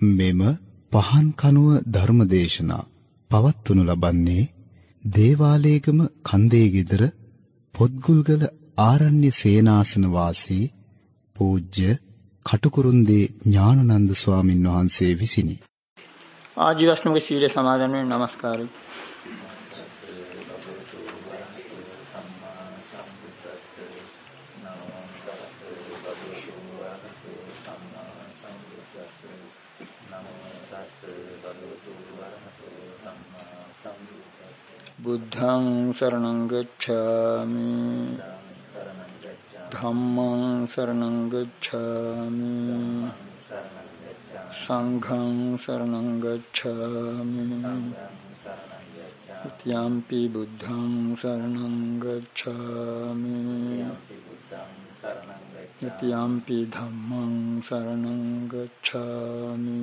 මෙම පහන් කනුව ධර්මදේශනා පවත්වනු ලබන්නේ දේවාලේගම කන්දේ ගෙදර පොත්ගුල්ගල ආරණ්‍ය සේනාසන වාසී පූජ්‍ය කටුකුරුන්දී ඥානানন্দ ස්වාමින් වහන්සේ විසිනි. ආජීවශ්‍රමක සීල සමාදන් වෙන නමස්කාරයි. බුද්ධං සරණං ගච්ඡාමි ධම්මං සරණං ගච්ඡාමි සංඝං සරණං ගච්ඡාමි ත්‍යාම්පි බුද්ධං සරණං ගච්ඡාමි ත්‍යාම්පි ධම්මං සරණං ගච්ඡාමි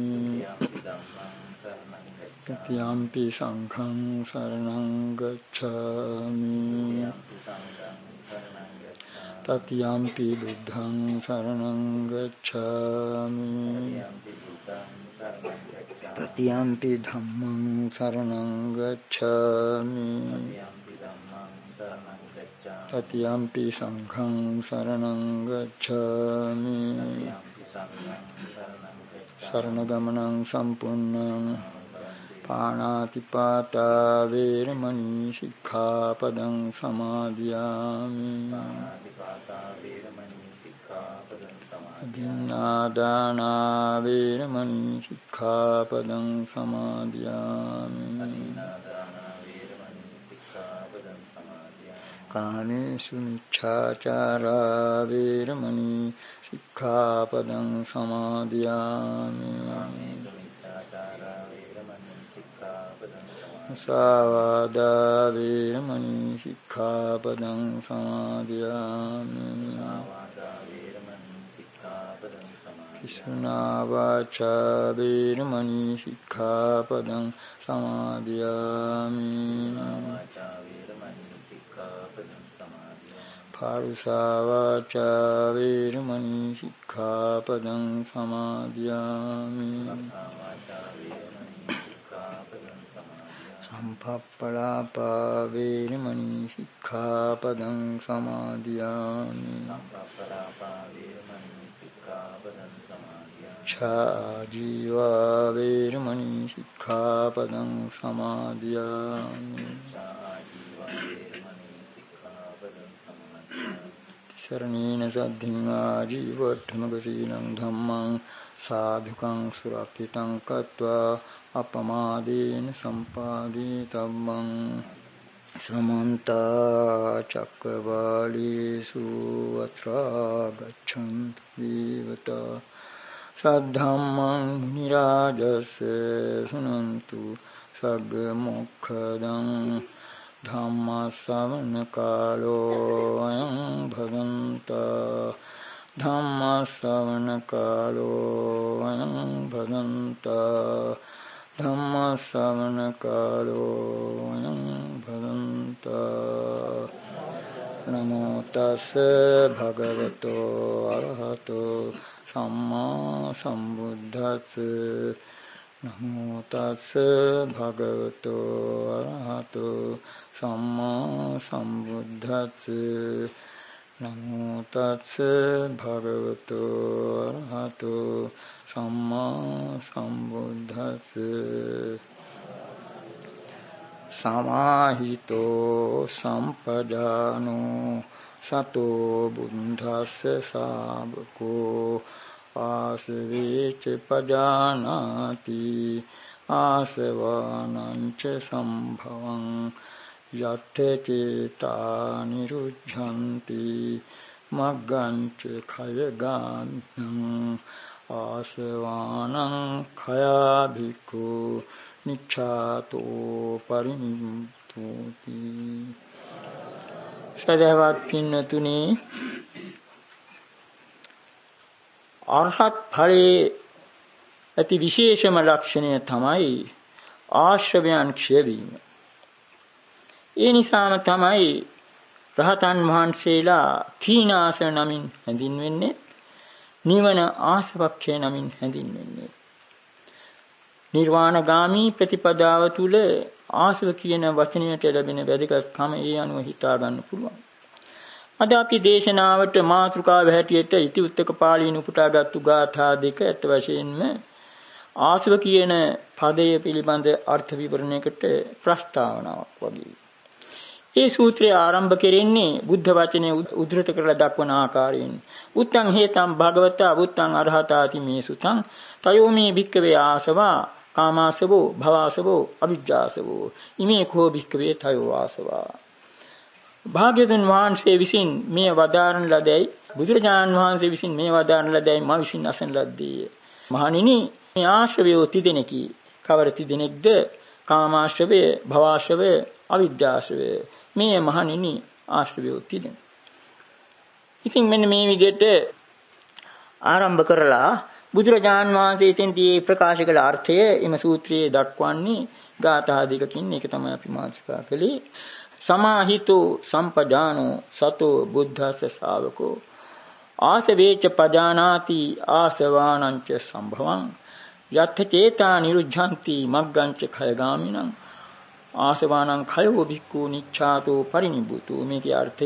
ත්‍යාම්පි සංඝං සරණං ගච්ඡාමි තත්‍යාම්පි බුද්ධං සරණං ගච්ඡාමි තත්‍යාම්පි ධම්මං සරණං ගච්ඡාමි තත්‍යාම්පි සංඝං සරණං ගච්ඡාමි සරණ ගමනං සම්පූර්ණං පාණාතිපාතා වේරමණී සික්ඛාපදං සමාදියාමි අදින්නාදානා වේරමණී සික්ඛාපදං සමාදියාමි කාමේසු මිච්ඡාචාරා වේරමණී සික්ඛාපදං සමාදියාමි සාවාදා වේරමණී සික්ඛාපදං සමාදියාමි විසුනා වාචා වේරමණී සික්ඛාපදං සමාදියාමි පාරුෂා වාචා වේරමණී සික්ඛාපදං සමාදියාමි සම්පප්පලාපා වේරමණී සික්ඛාපදං සමාදියාමි ඡාජීවා වේරමණී සික්ඛාපදං සමාදියාමි සරණේන සද්ධින් ආජීවට්ඨමක සීලං ධම්මං සාධුකං සුරක්ෂිතං කତ୍වා අපමාදේන සම්පාදී තම්මං සමන්ත චක්කවාලේසු අත්‍රා ගච්ඡන්තු දේවතා සද්ධම්මං නිරාජස් සුනන්තු සග්ග මොක්ඛදං ධම්ම ශ්‍රවණ කාලෝ අයං භදන්තා ධම්ම ශ්‍රවණ කාලෝ අයං භදන්තා ධම්ම ශ්‍රවණ කාලෝ අයං භදන්තා නමෝ තස් භගවතෝ අරහතෝ සම්මා සම්බුද්දස්ස නමෝ තස් භගවතෝ අරහතෝ සම්මා සම්බුද්දස්ස නමෝ තස් භගවතෝ අරහතෝ සම්මා සම්බුද්දස්ස සමාහිතෝ සම්පජානෝ සතෝ බුද්ධස්ස ශාවකෝ ආසවේච පජානාති ආසවානං ච සම්භවං යත්තේ චේතා නිරුද්ධಂತಿ මග්ගං ච khයගානං ආසවානං khයා භික්ඛු නිච්ඡාතෝ පරිනිම්තුති. සදහවත් පින්නතුනි, අරහත් ඵලයේ ඇති විශේෂම ලක්ෂණය තමයි ආශ්‍රවයන් ක්ෂය වීම. ඒ නිසාම තමයි රහතන් වහන්සේලා කීනාසන නමින් හැඳින්වෙන්නේ, නිවන ආසවක්ඛය නමින් හැඳින්වෙන්නේ. නිර්වාණගාමී ප්‍රතිපදාව තුල ආසව කියන වචනයට ලැබෙන වැදගත්කම ඒ අනුව හිතා ගන්න පුළුවන්. අද අපි දේශනාවට මාතෘකාව හැටියට ඉතිඋත්තක පාළියෙන් උපුටාගත්තු ගාථා දෙක අට වශයෙන්ම ආසව කියන පදය පිළිබඳ අර්ථ විවරණයකට ප්‍රස්තාවනාවක් වගේ. මේ සූත්‍රය ආරම්භ කෙරෙන්නේ බුද්ධ වචනේ උද්දෘත කරලා දක්වන ආකාරයෙන්. උත්තං හේතං භගවතා උත්තං අරහතාති මේ සුතං තයෝමේ භික්ඛවේ ආසවා කාමාසවෝ භවසවෝ අවිජ්ජාසවෝ ඉමේ කෝ භික්ඛවේ තයෝ ආසවා. භාග්‍යවතුන් වහන්සේ විසින් මේ වදාරන ලදැයි බුදුරජාණන් වහන්සේ විසින් මේ වදාරන ලදැයි මා විසින් අසන ලද්දේ. මහණෙනි මේ ආශ්‍රවයෝ තිදෙනකි. කවර තිදෙනෙක්ද? කාමාශ්‍රවය, භවශ්‍රවය, අවිද්‍යාශ්‍රවය. මේ මහණෙනි ආශ්‍රවයෝ තිදෙන. ඉතින් මෙන්න මේ විදිහට ආරම්භ කරලා බුදුරජාණන් වහන්සේ එතෙන්දී ප්‍රකාශ කළ අර්ථය එම සූත්‍රයේ දක්වන්නේ ගාථා දෙකකින්. ඒක තමයි අපි මාතෘකා කළේ. සමාහිතෝ සම්පජානෝ සතෝ බුද්ධස්ස ශාවකෝ ආසවේච පජානාති ආසවානංච සම්භවං යත්ථ චේතා නිරුද්ධಂತಿ මග්ගංච khයගාමිනං ආසවානං khයෝ භික්ඛු නිච්ඡාතෝ පරිනිබ්බුතු. මේකේ අර්ථය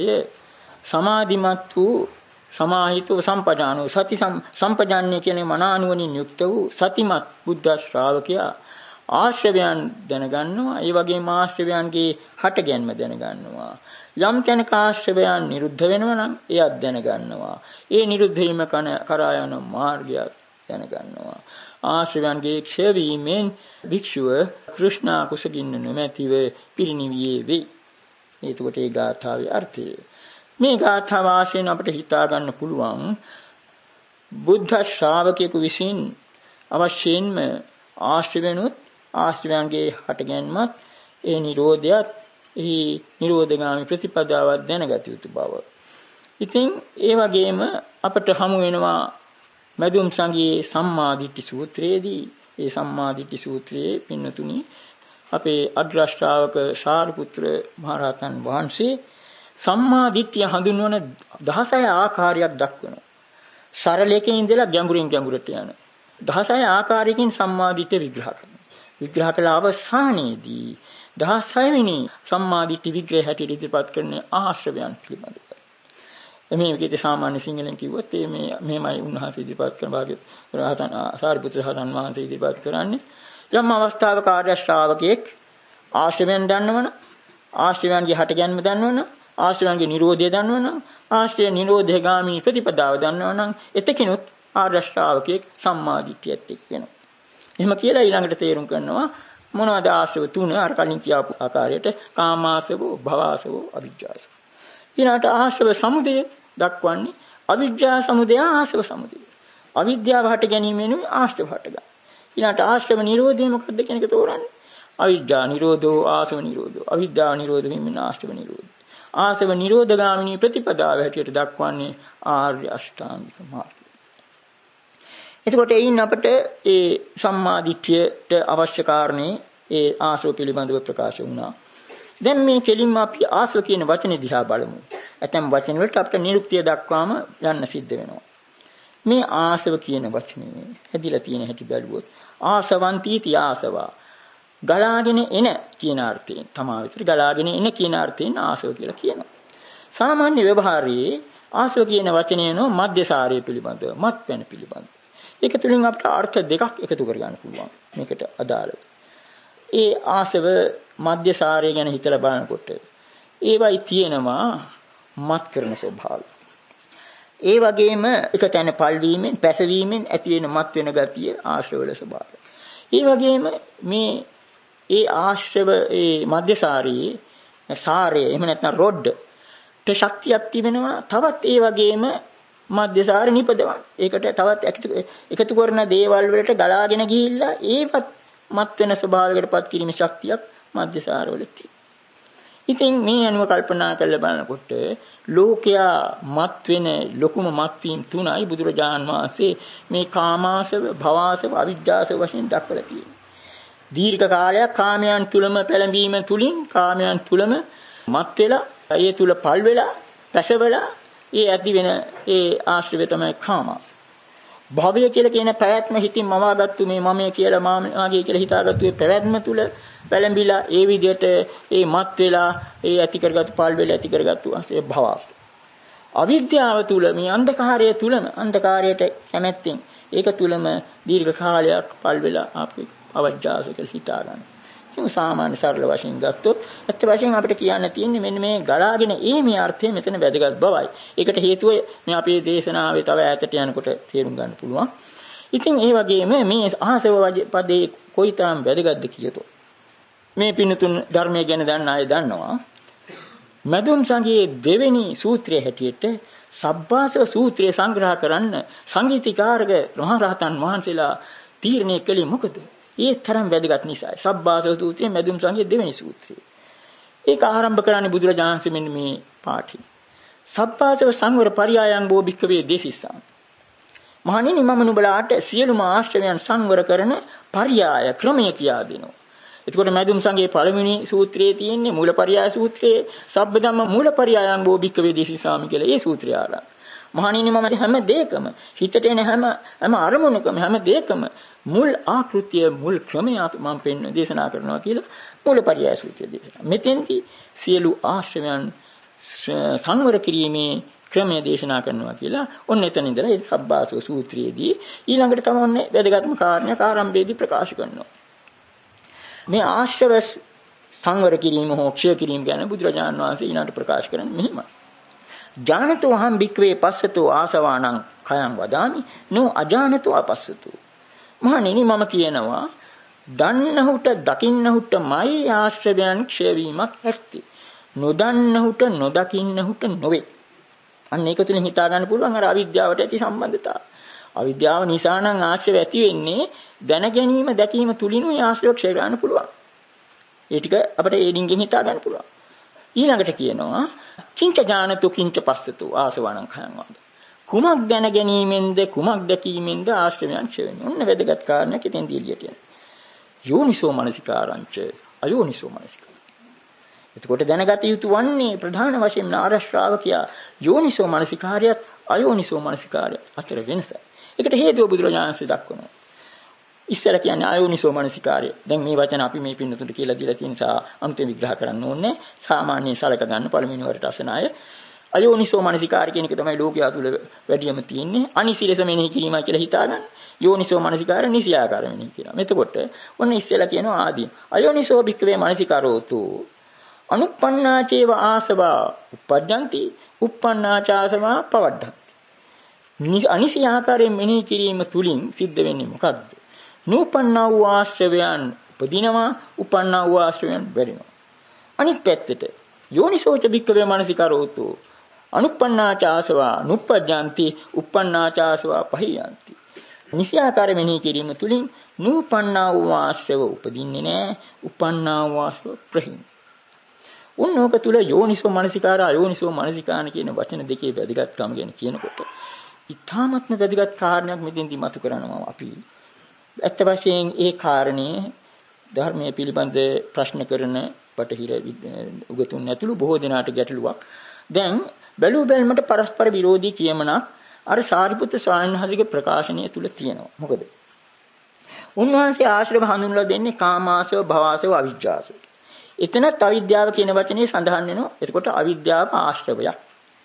සමාධිමත් වූ සමාහිතෝ සම්පජානෝ සති සම්පජාන්නේ කියන්නේ මනානුවණින් යුක්ත වූ සතිමත් බුද්ධ ශ්‍රාවකයා ආශ්‍රවයන් දැනගන්නවා. ඒ වගේම ආශ්‍රවයන්ගේ හටගැන්ම දැනගන්නවා. යම් කෙනෙක් ආශ්‍රවයන් නිරුද්ධ වෙනවා නම් එයත් දැනගන්නවා. ඒ නිරුද්ධ වීම කරා යන මාර්ගය දැනගන්නවා. ආශ්‍රවයන්ගේ ක්ෂය වීමෙන් භික්ෂුව කෘෂ්ණා කුසගින්න නොමැතිව පිරිනිවියේ වේ. එතකොට ඒ ගාථාවේ අර්ථය. මේ ගාථාව ආශ්‍රයෙන් අපිට හිතා ගන්න පුළුවන් බුද්ධ ශ්‍රාවකයෙකු විසින් අවශ්‍යයෙන්ම ආශ්‍රවයන්ුත් ආශ්‍රවයන්ගේ හටගැන්මත් ඒ නිරෝධයත් එහි නිරෝධගාමී ප්‍රතිපදාවක් දැනගත යුතු බව. ඉතින් ඒ වගේම අපට හමු වෙනවා මදුම් සංගයේ සම්මාදිට්ඨි සූත්‍රයේදී. ඒ සම්මාදිට්ඨි සූත්‍රයේ පින්නතුනි අපේ අග්‍රශ්‍රාවක සාරිපුත්‍ර මහරහතන් වහන්සේ සම්මාදිට්ඨිය හඳුන්වන 16 ආකාරයක් දක්වනවා. සරලකේ ඉඳලා ගැඹුරින් ගැඹුරට යන 16 ආකාරයකින් සම්මාදිට්ඨිය විග්‍රහ කරනවා. විග්‍රහ කළ අවසානයේදී 16 වෙනි සම්මාදිට්ඨි විග්‍රහය හැටියට ඉදිරිපත් කරන ආශ්‍රවයන් පිළිබඳව. මේ විදිහට සාමාන්‍ය සිංහලෙන් කිව්වොත් මේමයි උන්වහන්සේ ඉදිරිපත් කරන භාග්‍ය රහතන් සාරිපුත්‍ර රහතන් වහන්සේ ඉදිරිපත් කරන්නේ. යම් අවස්ථාවක ආර්ය ශ්‍රාවකෙක් ආශ්‍රවයන් දන්නවන, ආශ්‍රවයන්ගේ හටගැන්ම දන්නවන, ආශ්‍රවයන්ගේ නිරෝධය දන්නවන, ආශ්‍රය නිරෝධගාමී ප්‍රතිපදාව දන්නවනම් එතකිනුත් ආර්ය ශ්‍රාවකෙක් සම්මාදිට්ඨියත් එක් වෙනවා. එහෙම කියලා ඊළඟට තේරුම් කරනවා මොනවද ආශ්‍රව තුන අර කලින් කියපු ආකාරයට කාමාසවෝ භවසවෝ අවිජ්ජාසවෝ. ඊළඟට ආශ්‍රව සමුදය දක්වන්නේ අවිජ්ජා සමුදය ආශ්‍රව සමුදය. අවිද්‍යාව හට ගැනීමෙන් ආශ්‍රව හටගන්න. ඊළඟට ආශ්‍රව නිරෝධය මොකක්ද කියන එක තෝරන්නේ. අවිජ්ජා නිරෝධෝ ආශ්‍රව නිරෝධෝ. අවිද්‍යාව නිරෝධ වීමෙන් ආශ්‍රව නිරෝධය. ආශ්‍රව නිරෝධගාමිනී ප්‍රතිපදාව හැටියට දක්වන්නේ ආර්ය අෂ්ටාංගික මාර්ගය. එතකොට එයින් අපට ඒ සම්මාදිට්ඨියට අවශ්‍ය කාරණේ ඒ ආශ්‍රව පිළිබඳව ප්‍රකාශ වුණා. දැන් මේ කෙලින්ම අපි ආශ්‍රව කියන වචනේ දිහා බලමු. ඇතැම් වචන වලට අපිට නිරුක්තිය දක්වාම යන්න සිද්ධ වෙනවා. මේ ආශ්‍රව කියන වචනේ හැදිලා තියෙන හැටි බැලුවොත් ආසවන්තිති ආසවා ගලාගෙන එන කියන අර්ථයෙන් තමා විතර ගලාගෙන එන කියන අර්ථයෙන් ආශ්‍රව කියලා කියනවා. සාමාන්‍ය ව්‍යවහාරයේ ආශ්‍රව කියන වචනේ නෝ මධ්‍යසාරය පිළිබඳව මත්පැන පිළිබඳව. ඒක තුලින් අපට අර්ථ දෙකක් එකතු කරගන්න පුළුවන් මේකට අදාළව. ඒ ආශ්‍රව මධ්‍යසාරය ගැන හිතලා බලනකොට ඒවයි තියෙනවා මත් කරන ස්වභාවය. ඒ වගේම එක තැන පල්වීමෙන් පැසවීමෙන් ඇති වෙන මත් වෙන ගතිය ආශ්‍රවවල ස්වභාවය. ඒ වගේම මේ ඒ ආශ්‍රව ඒ මධ්‍යසාරයේ සාරය එහෙම නැත්නම් රොඩ් ශක්තියක් තිබෙනවා. තවත් ඒ වගේම මධ්‍යසාර නිපදවන. ඒකට තවත් එකතු කරන දේවල් වලට ගලාගෙන ගිහිල්ලා ඒවත් මත් වෙන ස්වභාවයකටපත් කිරීමේ ශක්තියක් මධ්‍යසාර වල තියෙනවා. ඉතින් මේ අනුව කල්පනා කරලා බලනකොට ලෝකයා මත් වෙන ලොකුම මත් වීම තුනයි බුදුරජාණන් වහන්සේ මේ කාමාසව, භවසව, අවිජ්ජාසව වශයෙන් දක්වලා තියෙනවා. දීර්ඝ කාලයක් කාමයන් තුලම පෙළඹීම තුලින් කාමයන් තුලම මත් වෙලා ඒ තුල පල් වෙලා පැසවලා ඒ ඇති වෙන ඒ ආශ්‍රවය තමයි කාමාස. භවය කියලා කියන පැවැත්ම හිතින් මවාගත්තු මේ මමයේ කියලා මාගේ කියලා හිතාගත්තු මේ පැවැත්ම තුල පැලඹිලා ඒ විදිහට ඒ මත් වෙලා ඒ ඇති කරගත්තු පාල් වෙලා ඇති කරගත්තු ඒ භව. අවිද්‍යාව තුල මේ අන්ධකාරය තුලම අන්ධකාරයට කැමැත්තෙන් ඒක තුලම දීර්ඝ කාලයක් පල් වෙලා අපි අවජ්ජාස කියලා හිතා ගන්න. ඒක සාමාන්‍ය සරල වශයෙන් ගත්තොත් ඇත්ත වශයෙන් අපිට කියන්න තියෙන්නේ මෙන්න මේ ගලාගෙන මේ අර්ථය මෙතන වැදගත් බවයි. ඒකට හේතුව මේ අපේ දේශනාවේ තව ඈතට යනකොට තේරුම් ගන්න පුළුවන්. ඉතින් ඒ වගේම මේ ආසව පදේ කොයිතරම් වැදගත්ද කියතොත් මේ පින්නතුන් ධර්මය ගැන දන්න අය දන්නවා. මදුම් සංගයේ දෙවෙනි සූත්‍රයේ හැටියට සබ්බාසව සූත්‍රය සංග්‍රහ කරන්න සංගීතීකාරක මහරහතන් වහන්සේලා තීරණය කළේ මොකද? ඒ තරම් වැදගත් නිසායි. සබ්බාසව සූත්‍රයේ මදුම් සංගයේ දෙවෙනි සූත්‍රය. ඒක ආරම්භ කරන්නේ බුදුරජාණන් වහන්සේ මෙන්න මේ පාඨය. සබ්බාසව සංවර පරියායන් බෝ භික්ඛවේ දේසිසං. මහණෙනි මම නුඹලාට සියලුම ආශ්‍රවයන් සංවර කරන පරියාය ක්‍රමය කියා දෙනවා. එතකොට මදුම් සංගයේ පළවෙනි සූත්‍රයේ තියෙන්නේ මූලපරියාය සූත්‍රයේ සබ්බ ධම්ම මූලපරියායන් බෝ භික්ඛවේ දේසිසාමි කියලා ඒ සූත්‍රය ආලා. මහණෙනි මම හැම දෙයකම හිතට එන හැම අරමුණකම හැම දෙයකම මුල් ආකෘතිය මුල් ක්‍රමය මම දේශනා කරනවා කියලා මූලපරියාය සූත්‍රය දේශනා. මෙතෙන්දී සියලු ආශ්‍රවයන් සංවර කිරීමේ ක්‍රමය දේශනා කරනවා කියලා ඔන්න එතන ඉඳලා ඒ සබ්බාසව සූත්‍රයේදී ඊළඟට තමයි වැදගත්ම කාරණයක් ආරම්භයේදී ප්‍රකාශ කරනවා. මේ ආශ්‍රව සංවර කිරීම හෝ ක්ෂය කිරීම ගැන බුදුරජාණන් වහන්සේ ඊළඟට ප්‍රකාශ කරන්නේ මෙහිමයි. ජානතෝ අහං භික්ඛවේ පස්සතෝ ආසවානං khයං වදාමි නෝ අජානතෝ අපස්සතෝ. මහණෙනි මම කියනවා දන්නහුට දකින්නහුටමයි ආශ්‍රවයන් ක්ෂය වීමක් ඇත්තේ. නොදන්නහුට නොදකින්නහුට නොවේ. අන්න ඒක තුලින් හිතා ගන්න පුළුවන් අර අවිද්‍යාවට ඇති සම්බන්ධතාවය. අවිද්‍යාව නිසා නම් ආශ්‍රය ඇති වෙන්නේ දැන ගැනීම දැකීම තුලිනුයි ආශ්‍රය ක්ෂය කරන්න පුළුවන්. ඒ ටික අපිට ඒ ඩිංගෙන් හිතා ගන්න පුළුවන්. ඊළඟට කියනවා කිංච ඥානතු කිංච පස්සතු ආසවණං khයං වද. කුමක් දැන ගැනීමෙන්ද කුමක් දැකීමෙන්ද ආශ්‍රයයන් ක්ෂය වෙන්නේ. ඔන්න වැදගත් කාරණයක් එතෙන්දී එළියට යනවා. යෝනිසෝ මනසිකාරංච අයෝනිසෝ මනසිකාරංච. එතකොට දැනගත යුතු වන්නේ ප්‍රධාන වශයෙන් නාර ශ්‍රාවකයා යෝනිසෝ මනසිකාරයත් අයෝනිසෝ මනසිකාරය අතර වෙනස. ඒකට හේතුව බුදුරජාණන් වහන්සේ දක්වනවා. ඉස්සර කියන්නේ අයෝනිසෝ මනසිකාරය. දැන් මේ වචන අපි මේ පින්නතුන්ට කියලා දීලා තියෙන නිසා අන්තිම විග්‍රහ කරන්න ඕනේ. සාමාන්‍යයෙන් සලක ගන්න පළවෙනි වරට අසන අය අයෝනිසෝ මනසිකාරය කියන එක තමයි ලෝකයා තුල වැඩියම තියෙන්නේ. අනිසිලස මෙනෙහි කිරීමයි කියලා හිතාගන්න. යෝනිසෝ මනසිකාරය නිසියාකාර මෙනෙහි කියනවා. එතකොට ඔන්න ඉස්සෙල්ලා කියනවා ආදී. අයෝනිසෝ භික්ඛවේ මනසිකාරෝතු අනුප්පන්නාචේව ආසවා උපජ්ජಂತಿ උප්පන්නාචාසවා පවඩ්ඩಂತಿ. අනිසියාකාරයෙන් මෙනෙහි කිරීම තුලින් සිද්ධ වෙන්නේ මොකක්ද? නූපන්නා වූ ආශ්‍රවයන් උපදිනවා උපන්නා වූ ආශ්‍රවයන් වැඩෙනවා. අනිත් පැත්තට යෝනිසෝච භික්ඛවේ මනසිකාරෝතු අනුප්පන්නාචාසවා නුප්පජ්ජಂತಿ උප්පන්නාචාසවා පහියಂತಿ. නිසියාකාර මෙනෙහි කිරීම තුලින් නූපන්නා වූ ආශ්‍රව උපදින්නේ නැහැ උපන්නා වූ ආශ්‍රව ප්‍රහින්. උන්නෝක තුල යෝනිසෝ මනසිකාර අයෝනිසෝ මනසිකාන කියන වචන දෙකේ වැදගත්කම ගැන කියනකොට ඊ타ත්ම වැදගත් කාරණයක් මෙතෙන්දී මතු කරනවා අපි. ඇත්ත වශයෙන් ඒ කාරණේ ධර්මයේ පිළිබඳ ප්‍රශ්න කරන පටහිර උගතුන් ඇතුළු බොහෝ දෙනාට ගැටලුවක්. දැන් බැලු බැලමට පරස්පර විරෝධී කියමනක් අර සාරිපුත්‍ර ස්වාමීන් වහන්සේගේ ප්‍රකාශනය තුල තියෙනවා. මොකද? උන්වහන්සේ ආශ්‍රව හඳුන්වලා දෙන්නේ කාමාසව, භවාසව, අවිජ්ජාසව. එතනත් අවිද්‍යාව කියන වචනේ සඳහන් වෙනවා. එතකොට අවිද්‍යාව ආශ්‍රවයක්.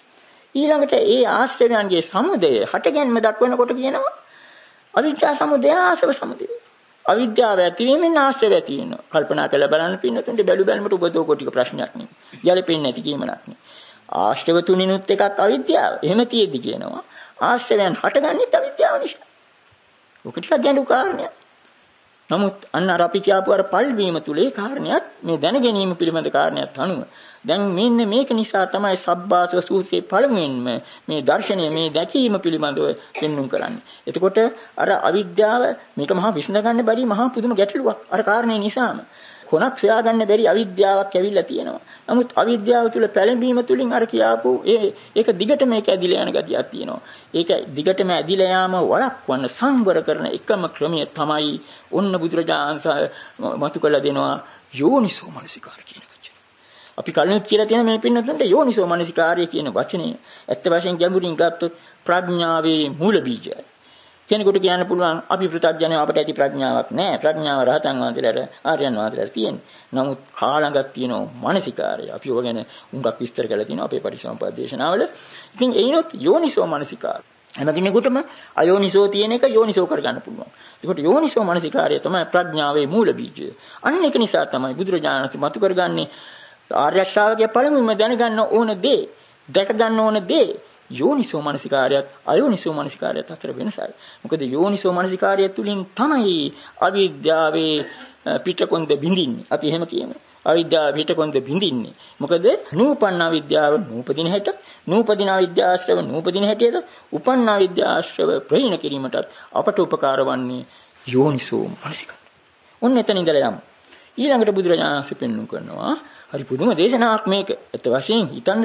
ඊළඟට ඒ ආශ්‍රවයන්ගේ සමුදය හටගැන්ම දක්වනකොට කියනවා අවිද්‍යා සමුදය ආශ්‍රව සමුදය. අවිද්‍යාව ඇතිවීමෙන් ආශ්‍රව ඇති වෙනවා. කල්පනා කරලා බලන්න පින්නතුන්ට බැලු බැලමට උපදෝ කොටික ප්‍රශ්නයක් නෙමෙයි. යැලපෙන්නේ නැති කීමක් නෙමෙයි. ආශ්‍රව තුනිනුත් එකක් අවිද්‍යාව. එහෙම තියෙද්දි කියනවා ආශ්‍රවයන් හටගන්නේ අවිද්‍යාව නිසා. ඔක ටිකක් ගැඹුරු කාරණයක්. නමුත් අන්න අර අපි කියපු අර පල්වීම තුලේ කාරණයක් මේ දැන ගැනීම පිළිබඳ කාරණයක් අනුව දැන් මෙන්න මේක නිසා තමයි සබ්බාසව සූත්‍රයේ පළමුවෙන්ම මේ දර්ශනය මේ දැකීම පිළිබඳව පෙන්වුම් කරන්නේ. එතකොට අර අවිද්‍යාව මේක මහා විසඳ ගන්න බැරි මහා පුදුම ගැටලුවක්. අර කාරණේ නිසාම කොනක් සොයා ගන්න බැරි අවිද්‍යාවක් ඇවිල්ලා තියෙනවා. නමුත් අවිද්‍යාව තුල පැලඹීම තුලින් අර කියාපු ඒක දිගට මේක ඇදිලා යන ගතියක් තියෙනවා. ඒක දිගටම ඇදිලා යාම වළක්වන්න සංවර කරන එකම ක්‍රමය තමයි ඔන්න බුදුරජාණන් මතු කළ දෙනවා යෝනිසෝ මනසිකාරය කියන වචනේ. අපි කලින් කියලා තියෙන මේ පින්නතුන්ට යෝනිසෝ මනසිකාරය කියන වචනේ ඇත්ත වශයෙන් ගැඹුරින් ගත්තොත් ප්‍රඥාවේ මූල බීජයයි. කෙනෙකුට කියන්න පුළුවන් අපි පෘථග්ජනය අපට ඇති ප්‍රඥාවක් නැහැ. ප්‍රඥාව රහතන් වහන්සේලාට ආර්යයන් වහන්සේලාට තියෙන්නේ. නමුත් කාලඟක් තියෙනවා මානසිකාරය. අපි ඔය ගැන උඟක් විස්තර කරලා තිනවා අපේ පරිසම්පාද දේශනාවල. ඉතින් ඒනොත් යෝනිසෝ මානසිකාරය. හැම කෙනෙකුටම අයෝනිසෝ තියෙන එක යෝනිසෝ කරගන්න පුළුවන්. ඒකට යෝනිසෝ මානසිකාරය තමයි ප්‍රඥාවේ මූල බීජය. අන්න ඒක නිසා තමයි බුදුරජාණන් වහන්සේ මතු කරගන්නේ ආර්ය ශ්‍රාවකයා පළමුවෙන්ම දැනගන්න ඕන දේ, දැක ගන්න ඕන දේ යෝනිසෝ මනසිකාරයත් අයෝනිසෝ මනසිකාරයත් අතර වෙනසයි. මොකද යෝනිසෝ මනසිකාරය තුලින් තමයි අවිද්‍යාවේ පිටකොන්ද බින්දින්නේ. අපි එහෙම කියමු. අවිද්‍යාව පිටකොන්ද බින්දින්නේ. මොකද නූපන්න අවිද්‍යාව නූපදින හැට, නූපදින අවිද්‍යාශ්‍රව නූපදින හැටියට, උපන්න අවිද්‍යාශ්‍රව ප්‍රහීන කිරීමටත් අපට උපකාර වන්නේ යෝනිසෝ මනසිකාරය. ඔන්න එතන ඉඳලා යමු. ඊළඟට බුදුරජාණන් වහන්සේ පෙන්වු කරනවා හරි පුදුම දේශනාවක් මේක. ඒත් වශයෙන්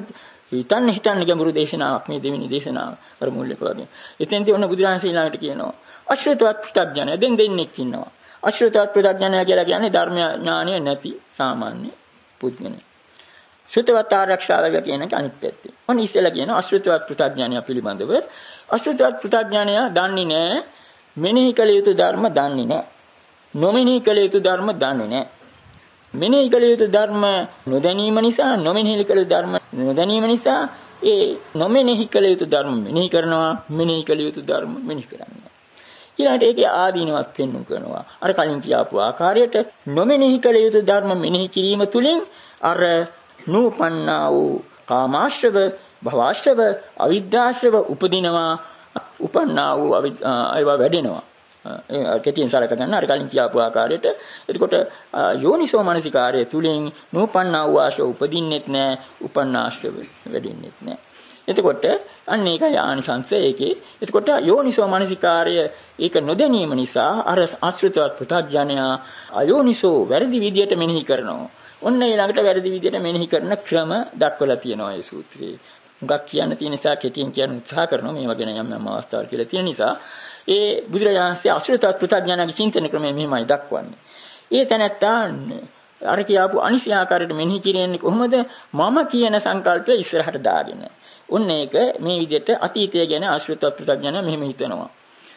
හිතන්න ගැඹුරු දේශනාවක් මේ දෙවෙනි දේශනාව. අර මුල්ලක වගේ. එතෙන්දී ඔන්න බුදුරජාණන් ඊළඟට කියනවා අශ්‍රිතවත් පෘථග්ජනය දෙන්නෙක් ඉන්නවා. අශ්‍රිතවත් පෘථග්ජනය කියලා කියන්නේ ධර්ම ඥානය නැති සාමාන්‍ය පුද්ගලෙක්. ශ්‍රිතවත් ආරක්ෂාවක කියන එක අනිත් පැත්තේ. ඔන්න ඉස්සෙල්ලා කියන අශ්‍රිතවත් පෘථග්ජනය පිළිබඳව අශ්‍රිතවත් පෘථග්ජනය දන්නේ නැහැ. මෙනෙහි කළ යුතු ධර්ම දන්නේ නැහැ. නොමෙනෙහි කළ යුතු ධර්ම දන්නේ නැහැ. මෙනෙහි කළ යුතු ධර්ම නොදැනීම නිසා, නොමෙනෙහි කළ ධර්ම නොදැනීම නිසා ඒ නොමෙනෙහි කළ යුතු ධර්ම මෙනෙහි කරනවා, මෙනෙහි කළ යුතු ධර්ම මෙනෙහි කරන්නේ. ඊළඟට ඒකේ ආදීනවත් පෙන්වු කරනවා. අර කලින් කියාපු ආකාරයට නොමෙනෙහි කළ යුතු ධර්ම මෙනෙහි කිරීම තුළින් අර නූපන්නා වූ කාමාශ්‍රව, භවආශ්‍රව, අවිද්‍යාශ්‍රව උපදිනවා, උපන්නා වූ ඒවා වැඩෙනවා. කෙටියෙන් සලකා ගන්න අර කලින් කියපු ආකාරයට. එතකොට යෝනිසෝ මනසිකාරය තුලින් නූපන්නා වූ ආශ්‍රව උපදින්නෙත් නැහැ, උපන්නාශ්‍රව වැඩෙන්නෙත් නැහැ. එතකොට අන්න ඒකයි ආනිසංසය ඒකේ. එතකොට යෝනිසෝ මනසිකාරය ඒක නොදැනීම නිසා අර ආශ්‍රිතවත් පෘථග්ජනයා අයෝනිසෝ වැරදි විදියට මෙනෙහි කරනවා. ඔන්න ඊළඟට වැරදි විදියට මෙනෙහි කරන ක්‍රම දක්වලා තියෙනවා මේ සූත්‍රයේ. මුගක් කියන්න තියෙන නිසා කෙටියෙන් කියන්න උත්සාහ කරනවා. මේවා ගැන යම් අවස්ථාවල් කියලා තියෙන නිසා ඒ බුදුරජාණන්සේ අශ්‍රිතවත් පෘථග්ජනයාගේ චින්තන ක්‍රමය මෙහිමයි දක්වන්නේ. ඒ තැනත්තා අර කියාපු අනිසි ආකාරයට මෙනෙහි කිරෙන්නේ කොහොමද? මම කියන සංකල්පය ඉස්සරහට දාගෙන. ඔන්න ඒක මේ විදිහට අතීතය ගැන අශ්‍රිතවත් පෘථග්ජනයා මෙහෙම හිතනවා.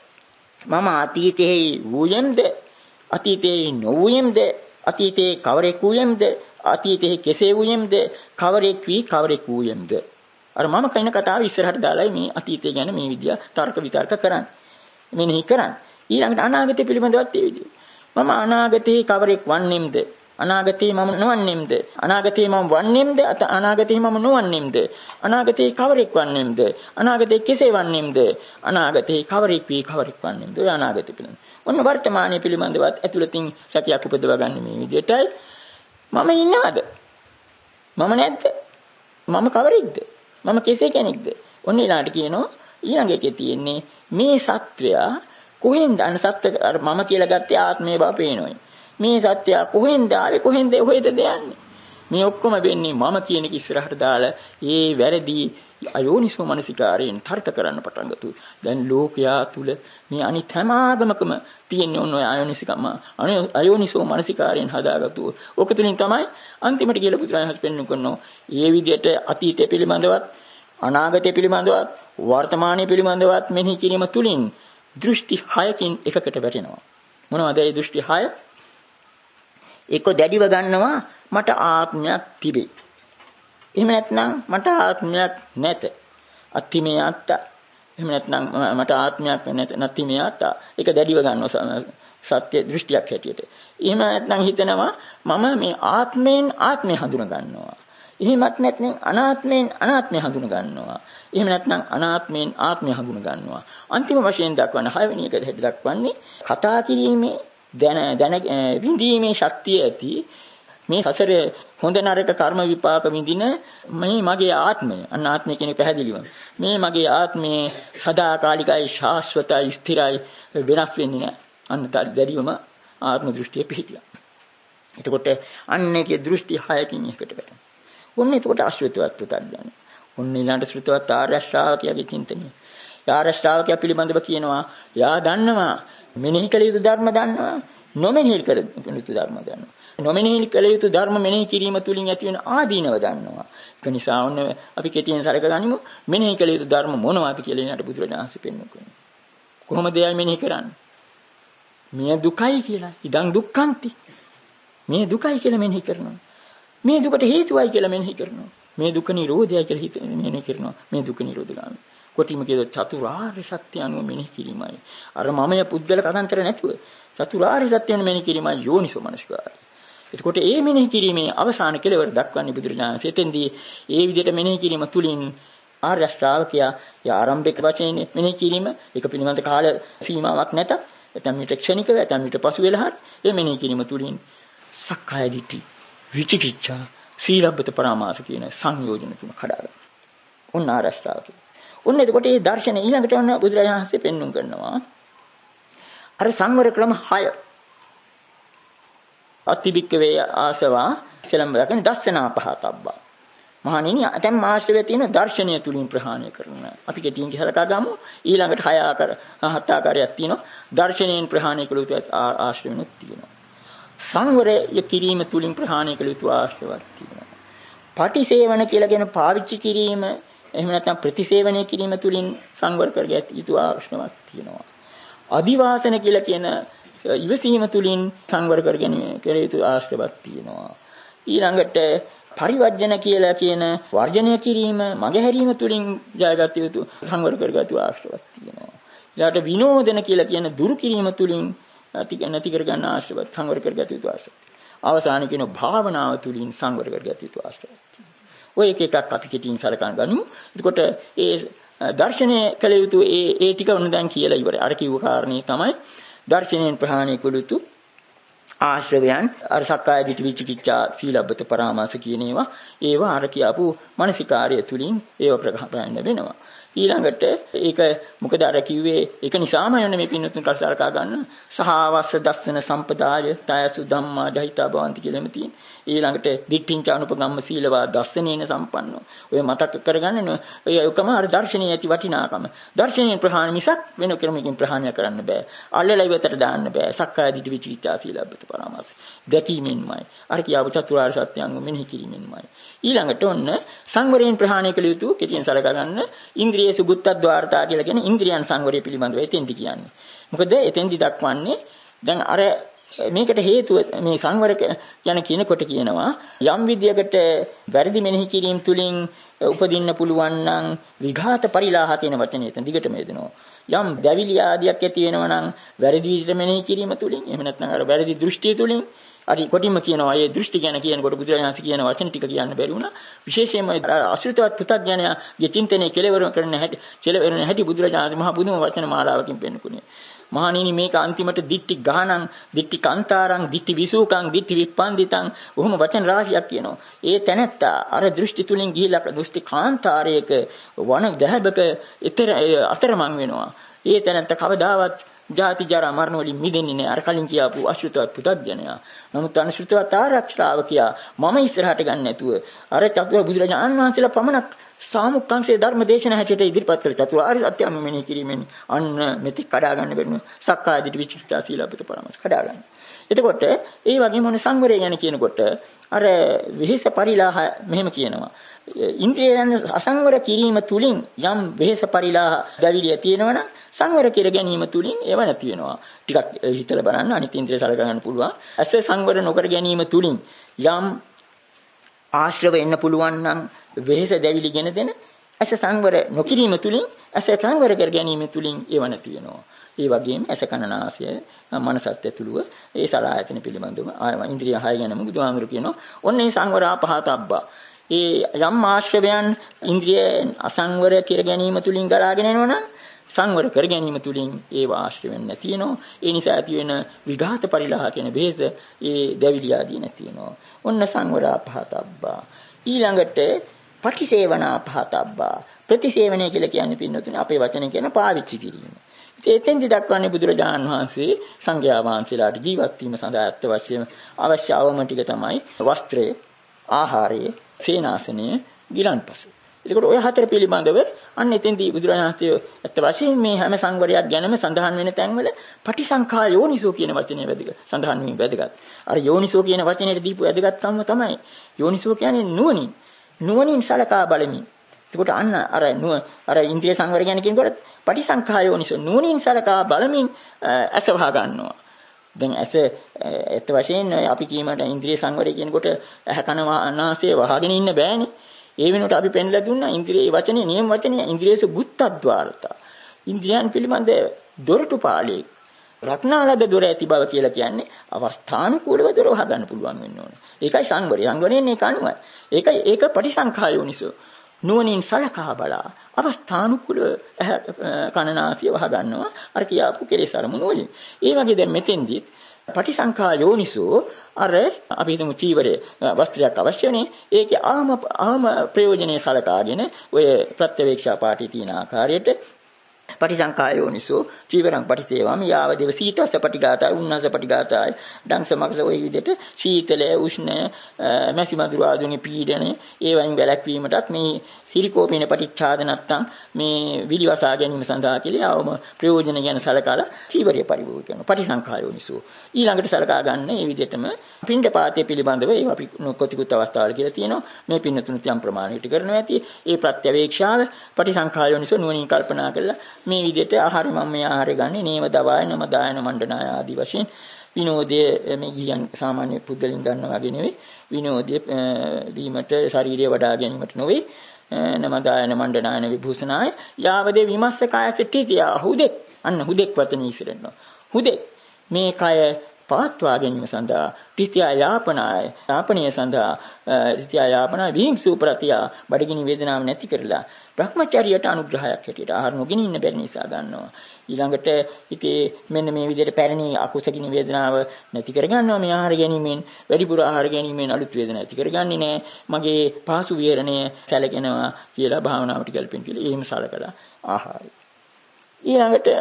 මම අතීතයේ වූයෙම්ද? අතීතයේ නොවූයෙම්ද? අතීතයේ කවරෙක් වූයෙම්ද? අතීතයේ කෙසේ වූයෙම්ද? කවරෙක් වී කවරෙක් වූයෙම්ද? අර මම කයින් කතාව ඉස්සරහට දාලා මේ අතීතය ගැන මේ විදිය තර්ක විතර්ක කරන්නේ. මෙනෙහි කරන්නේ. ඊළඟට අනාගතය පිළිබඳවත් ඒ විදිහට. මම අනාගතේ කවරෙක් වන්නේම්ද? අනාගතේ මම නොවන්නේම්ද? අනාගතේ මම වන්නේම්ද? අනාගතේ මම නොවන්නේම්ද? අනාගතේ කවරෙක් වන්නේම්ද? අනාගතේ කෙසේ වන්නේම්ද? අනාගතේ කවරෙක් වී කවරෙක් වන්නේම්ද? ඔය අනාගතය පිළිබඳ. ඔන්න වර්තමානයේ පිළිබඳවත් ඇතුළතින් සතියක් උපදවා ගන්න මේ විදිහටයි. මම ඉන්නවද? මම නැද්ද? මම කවරෙක්ද? මම කෙසේ කෙනෙක්ද? ඔන්න ඊළඟට කියනවා ඊළඟ එකේ තියෙන්නේ මේ සත්වයා කොහෙන්ද අර සත්‍ය අර මම කියලා ගත්තේ ආත්මය බව පේනොයි. මේ සත්‍යය කොහෙන්ද ආවේ කොහෙන්ද හොයද යන්නේ? මේ ඔක්කොම වෙන්නේ මම කියන එක ඉස්සරහට දාලා ඒ වැරදි අයෝනිසෝ මනසිකාරයෙන් තර්ක කරන්න පටන් ගත්තා. දැන් ලෝකයා තුල මේ අනිත් හැම ආගමකම තියෙන ඔන්න ඔය අයෝනිසෝ මනසිකාරයෙන් හදාගත්තු. ඔක තුලින් තමයි අන්තිමට කියලා බුදුරජාණන් පෙන්වන්න කරනවා. මේ විදිහට අතීතය පිළිබඳවත් අනාගතය පිළිබඳවත් වර්තමානයේ පිළිබඳවත් මෙනෙහි කිරීම තුලින් දෘෂ්ටි 6කින් එකකට වැටෙනවා. මොනවද ඒ දෘෂ්ටි 6? එක දැඩිව ගන්නවා මට ආත්මයක් තිබේ. එහෙම නැත්නම් මට ආත්මයක් නැත. අත්තිමේ අත්ත. එහෙම නැත්නම් මට ආත්මයක් නැත. නැතිමේ අත්ත. ඒක දැඩිව ගන්නවා සත්‍ය දෘෂ්ටියක් හැටියට. එහෙම නැත්නම් හිතනවා මම මේ ආත්මයෙන් ආත්මය හඳුන ගන්නවා. එහෙමත් නැත්නම් අනාත්මයෙන් අනාත්මය හඳුන ගන්නවා. එහෙම නැත්නම් අනාත්මයෙන් ආත්මය හඳුන ගන්නවා. අන්තිම වශයෙන් දක්වන 6 වෙනි එක හැටියට දක්වන්නේ කතා කිරීමේ දැන විඳීමේ ශක්තිය ඇති මේ සසරේ හොඳ නරක කර්ම විපාක විඳින මේ මගේ ආත්මය අනාත්මය කියන පැහැදිලිවම මේ මගේ ආත්මයේ සදාකාලිකයි ශාස්වතයි ස්ථිරයි වෙනස් වෙන්නේ නැහැ. අන්න දැඩිවම ආත්ම දෘෂ්ටිය පිහිටියා. එතකොට අන්නේගේ දෘෂ්ටි 6කින් එකට වැටෙනවා. ඔන්න එතකොට අශ්‍රිතවත් පෘථග්ජනය. ඔන්න ඊළඟ ශ්‍රිතවත් ආර්ය ශ්‍රාවකයාගේ චින්තනය. ආර්ය ශ්‍රාවකයා පිළිබඳව කියනවා යා දන්නවා මෙනෙහි කළ යුතු ධර්ම දන්නවා නොමෙනෙහි කළ යුතු ධර්ම දන්නවා. නොමෙනෙහි කළ යුතු ධර්ම මෙනෙහි කිරීම තුලින් ඇති වෙන ආදීනව දන්නවා. ඒක නිසා ඔන්න අපි කෙටියෙන් සලක ගනිමු මෙනෙහි කළ යුතු ධර්ම මොනවද කියලා ඊට බුදුරජාණන් වහන්සේ පෙන්වනවා. කොහොමද එයා මෙනෙහි කරන්නේ? මේ දුකයි කියලා. ඉදන් දුක්ඛන්ති. මේ දුකයි කියලා මෙනෙහි කරනවා. මේ දුකට හේතුවයි කියලා මෙනෙහි කරනවා. මේ දුක නිරෝධයයි කියලා මෙනෙහි කරනවා. මේ දුක නිරෝධගාමී. කොටිම කියද චතුරාර්ය සත්‍ය අනුව මෙනෙහි කිරීමයි. අර මමය පුද්ගල කතන්තර නැතුව චතුරාර්ය සත්‍යයෙන් මෙනෙහි කිරීමයි යෝනිසෝ මනසිකාරය. එතකොට මේ මෙනෙහි කිරීමේ අවසාන කෙලවර දක්වන්නේ බුදුරජාණන් වහන්සේ. එතෙන්දී ඒ විදිහට මෙනෙහි කිරීම තුලින් ආර්ය ශ්‍රාවකයා ආරම්භක වශයෙන් මෙනෙහි කිරීම ඒක පිළිබඳ කාල සීමාවක් නැත. නැත්නම් මිට ක්ෂණිකව නැත්නම් මිට පසු වෙලා හරි මේ මෙනෙහි කිරීම තුලින් සක්කාය දිට්ඨි, විචිකිච්ඡා, සීලබ්බත පරාමාස කියන සංයෝජන තුන කඩාගන්න. ඔන්න ආර්ය ශ්‍රාවකයා. ඔන්න එතකොට මේ දර්ශනේ ඊළඟට ඔන්න බුදුරජාණන් වහන්සේ පෙන්වුම් කරනවා. අර සංවර ක්‍රම 6 අතිබික්ක වේ ආසවා ඉස්සලම් දක්වන දස්සනා පහතබ්බා. මහණෙනි දැන් ආශ්‍රවයේ තියෙන දර්ශනය තුලින් ප්‍රහාණය කරන. අපි කෙටියෙන් කියලකා ගමු. ඊළඟට 7 ආකාරයක් තියෙනවා. දර්ශනයෙන් ප්‍රහාණය කළ යුතු ආශ්‍රවෙනුත් තියෙනවා. සංවරය කිරීම තුලින් ප්‍රහාණය කළ යුතු ආශ්‍රවක් තියෙනවා. පටිසේවන කියලා කියන පාවිච්චි කිරීම එහෙම නැත්නම් ප්‍රතිසේවනය කිරීම තුලින් සංවර කරගත යුතු ආශ්‍රවක් තියෙනවා. අදිවාසන කියලා කියන ඉවසීම තුලින් සංවර කරගෙන කළ යුතු ආශ්‍රවක් තියෙනවා. ඊළඟට පරිවර්ජන කියලා කියන වර්ජනය කිරීම මගහැරීම තුලින් ජයගත යුතු සංවර කරගත යුතු ආශ්‍රවක් තියෙනවා. ඊළඟට විනෝදන කියලා කියන දුරු කිරීම තුලින් නැති කරගන්න ආශ්‍රවක් සංවර කරගත යුතු ආශ්‍රවක්. අවසාන කියන භාවනාව තුලින් සංවර කරගත යුතු ආශ්‍රවක්. ඔය එක එකක් අපි කෙටියෙන් සලකන ගනිමු. එතකොට ඒ දර්ශනය කළ යුතු ඒ ටික වුණ දැන් කියලා ඉවරයි. අර කිව්ව කාරණේ තමයි දර්ශනයෙන් ප්‍රහාණය කළ යුතු ආශ්‍රවයන් අර සක්කාය දිට්ඨි විචිකිච්ඡා සීලබ්බත පරාමාස කියන ඒවා අර කියපු මානසිකාර්ය තුලින් ඒව ප්‍රහාණය වෙනවා. ඊළඟට ඒක මොකද අර කිව්වේ ඒක නිසාම යන්නේ මේ පින්නතුන් කල්සලකා ගන්න සහවස්ස දස්සන සම්පදාය තයසු ධම්මා දහිතා භවಂತಿ කියලාම තියෙන. ඊළඟට දිට්ඨිංච අනුපගම්ම සීලවා දස්සනේන සම්පන්නෝ. ඔය මතක කරගන්න ඔය එකම අර දර්ශනීය ඇති වටිනාකම. දර්ශනීය ප්‍රහාණය මිසක් වෙන ක්‍රමයකින් ප්‍රහාණය කරන්න බෑ. අල්ලලා ඉවතට දාන්න බෑ. සක්කාය දිට්ඨි විචිකිච්ඡා සීලබ්බත පරාමාස. දැකීමෙන්මයි. අර කියපු චතුරාර්ය සත්‍ය අනුව මෙනෙහි කිරීමෙන්මයි. ඊළඟට ඔන්න සංවරයෙන් ප්‍රහාණය කළ යුතු කෙටියෙන් සලකා ගන්න ඉන්ද්‍රිය සුගුත්තද්්වාරතා කියලා කියන ඉන්ද්‍රියන් සංවරය පිළිබඳව එතෙන්දි කියන්නේ. මොකද එතෙන්දි දක්වන්නේ දැන් අර මේකට හේතුව මේ සංවර කියනකොට කියනවා යම් විදියකට වැරදි මෙනෙහි කිරීම තුලින් උපදින්න පුළුවන් නම් විඝාත පරිලාහ කියන වචනේ එතන දිගටම එදෙනවා. යම් දැවිලි ආදියක් ඇති වෙනවා නම් වැරදි විදිහට මෙනෙහි කිරීම තුලින් එහෙම නැත්නම් අර වැරදි දෘෂ්ටිය තුලින් අරි කොටිම කියනවා මේ දෘෂ්ටි ගැන කියනකොට බුදුරජාණන් වහන්සේ කියන වචන ටික කියන්න බැරි වුණා. විශේෂයෙන්ම අසෘතවත් පුතග්ජනයාගේ චින්තනයේ කෙලවර කරන හැටි බුදුරජාණන් මහ බුදුම වචන මාලාවකින් පෙන්වුනේ. මහණෙනි මේක අන්තිමට දිට්ටි ගහනං දිට්ටි කාන්තාරං දිට්ටි විසූකං දිට්ටි විප්පන්දිතං ඔහොම වචන රාශියක් කියනවා. ඒ තැනැත්තා අර දෘෂ්ටි තුලින් ගිහිලා දෘෂ්ටි කාන්තාරයක වන දැහැබක අතරමං වෙනවා. ඒ තැනැත්තා කවදාවත් ජාති ජරා මරණ වලින් මිදෙන්නේ නැහැ. අර කලින් කියාපු අශෘතවත් පුතග්ජනයා. නමුත් අනුශෘතවත් ආරක්ෂාවකියා මම ඉස්සරහට ගන්න නැතුව අර චතුර බුදුරජාණන් වහන්සේලා පමණක් සාමුක්ඛංශයේ ධර්ම දේශන හැටියට ඉදිරිපත් කළ චතුරාර්ය සත්‍ය අනුමෙනෙහි කිරීමෙන් අන්න මෙති කඩා ගන්න බැරිම සක්කාය දිට්ඨි විචිකිච්ඡා සීලබ්බත පරාමාස කඩා ගන්න. එතකොට ඒ වගේම මොන සංවරය ගැන කියනකොට අර වෙහෙස පරිලාහ මෙහෙම කියනවා. ඉන්ද්‍රියයන් අසංවර කිරීම තුලින් යම් වෙහෙස පරිලාහ දැවිලිය තියෙනවනම් සංවර කර ගැනීම තුලින් ඒව නැති වෙනවා. ටිකක් හිතලා බලන්න අනිත් ඉන්ද්‍රිය සලක ගන්න පුළුවන්. ඇස සංවර නොකර ගැනීම තුලින් යම් ආශ්‍රව එන්න පුළුවන් නම් වෙහෙස දැවිලි ගෙන දෙන ඇස සංවර නොකිරීම තුලින් ඇස සංවර කර ගැනීම තුලින් ඒව නැති වෙනවා. ඒ වගේම ඇස කන නාසය මනසත් ඇතුළුව ඒ සලආයතන පිළිබඳව ඉන්ද්‍රිය 6 ගැනම බුදුහාමුදුරු කියනවා. ඔන්න ඒ සංවර ආපහතබ්බා. ඒ යම් ආශ්‍රවයන් ඉන්ද්‍රිය අසංවර කර ගැනීම තුලින් ගලාගෙන එනවනම් සංවර කර ගැනීම තුලින් ඒව ආශ්‍රවයන් නැති වෙනවා. ඒ නිසා ඇති වෙන විඝාත පරිලාහ කියන බෙහෙත ඒ දැවිලි ආදී නැති වෙනවා. ඔන්න සංවර ආපහතබ්බා. ඊළඟට පටිසේවනා පහතබ්බා. ප්‍රතිසේවනය කියලා කියන්නේ පින්නතුනේ අපේ වචනේ කියන පාවිච්චි කිරීම. එතෙන්දි දක්වන්නේ බුදුරජාණන් වහන්සේ සංඝයා වහන්සේලාට ජීවත් වීම සඳහා අවශ්‍ය අවම ටික තමයි වස්ත්‍රය, ආහාරය, සේනාසනය, ගිලන්පස. ඒකට ඔය හතර පිළිබඳව අන්න එතෙන්දී බුදුරජාණන් වහන්සේ ඇත්ත වශයෙන් මේ හැම සංවරයක් ගැනම සඳහන් වෙන තැන්වල පටිසංඛා යෝනිසෝ කියන වචනේ වැදගත්. සඳහන් වීම වැදගත්. අර යෝනිසෝ කියන වචනේට දීපු වැදගත්කම තමයි යෝනිසෝ කියන්නේ නුවණින් සලකා බලමින් එතකොට අන්න අර ඉන්ද්‍රිය සංවරය ගැන කියනකොට පටිසංඛායෝනිසෝ නුවණින් සලකා බලමින් ඇස වහ ගන්නවා. දැන් ඇත්ත වශයෙන් අපි කීමට ඉන්ද්‍රිය සංවරය කියනකොට ඇහ කන නාසය වහගෙන ඉන්න බෑනේ. ඒ වෙනුවට අපි පෙන්ලා දුන්නා ඉන්ද්‍රියේ වචනේ නියම වචනේ ඉන්ද්‍රියස බුත්තද්්වාරතා. ඉන්ද්‍රියන් පිළිබඳ දොරටුපාලේ රත්නාලද දොර ඇති බව කියලා කියන්නේ අවස්ථානුකූලව දොර වහගන්න පුළුවන් වෙන්න ඕන. ඒකයි සංවරය. සංවරයෙන් ඒක අනුවයි. ඒක පටිසංඛායෝනිසෝ නුවණින් සලකා බලා අවස්ථානුකූලව කනනාසිය වහ ගන්නවා අර කියාපු කෙලෙස් අරමුණු වලින්. ඒ වගේ දැන් මෙතෙන්දී පටිසංඛායෝනිසෝ අර අපි හිතමු චීවරයේ වස්ත්‍රයක් අවශ්‍යනේ. ඒකේ ආම ප්‍රයෝජනේ සලකාගෙන ඔය ප්‍රත්‍යවේක්ෂා පාඨයේ තියෙන ආකාරයට පටිසංඛායෝනිසෝ චීවරං පටිසේවම් යාවදේව සීතස්ස පටිඝාතය උන්නස පටිඝාතය ඩංස මගස ඔය විදිහට සීතලය උෂ්ණය මැසි මදුරු ආදුනේ පීඩනය ඒ වයින් වැළැක්වීමටත් මේ සිරිකෝපේන පටිච්ඡාද නැත්තම් මේ විලිවසා ගැනීම සඳහා කියලා අවම ප්‍රයෝජන ගැන සලකලා චීවරය පරිභෝග කරනවා පටිසංඛායෝනිසෝ ඊළඟට සලකා ගන්න මේ විදිහටම පිණ්ඩපාතය පිළිබඳව ඒ අපි කොතිකුත් අවස්ථාවල කියලා තියෙනවා මේ පින්නතුන් තියම් ප්‍රමාණයට කරනවා ඇති ඒ ප්‍රත්‍යවේක්ෂාව පටිසංඛායෝනිසෝ නුවණින් කල්පනා කරලා මේ විදිහට ආහාර මම මේ ආහාරය ගන්නේ නේව දවාය නම දායන මණ්ඩනාය ආදී වශයෙන් විනෝදයේ මේ ගියන් සාමාන්‍ය පුද්ගලින් ගන්නවා වගේ නෙවෙයි විනෝදයේ වීමට ශාරීරිය වඩා ගැනීමට නොවේ නම දායන මණ්ඩනායන විභූෂනාය යාවදේ විමස්ස කාය සිටිතිය හුදෙක් අන්න හුදෙක් වචන ඉස්සරනවා හුදෙක් මේ කය පවත්වා ගැනීම සඳහා ත්‍ත්‍ය යාපනය සඳහා ත්‍ත්‍ය යාපනා විහිංසු ප්‍රත්‍ය බඩගිනි වේදනාව නැති කරලා භ්‍රමචර්යයට අනුග්‍රහයක් හැටියට ආහාර නොගෙන ඉන්න බැරි නිසා ගන්නවා ඊළඟට ඉතේ මෙන්න මේ විදිහට පැරණි අකුසගිනි වේදනාව නැති කරගන්නවා මේ ආහාර ගැනීමෙන් වැඩිපුර ආහාර ගැනීමෙන් අලුත් වේදනා නැති කරගන්නේ නැහැ මගේ පාසු විහරණය සැලකෙනවා කියලා භාවනාවට ගැලපෙන කියලා එහෙම සලකලා ආහාරය ඊළඟට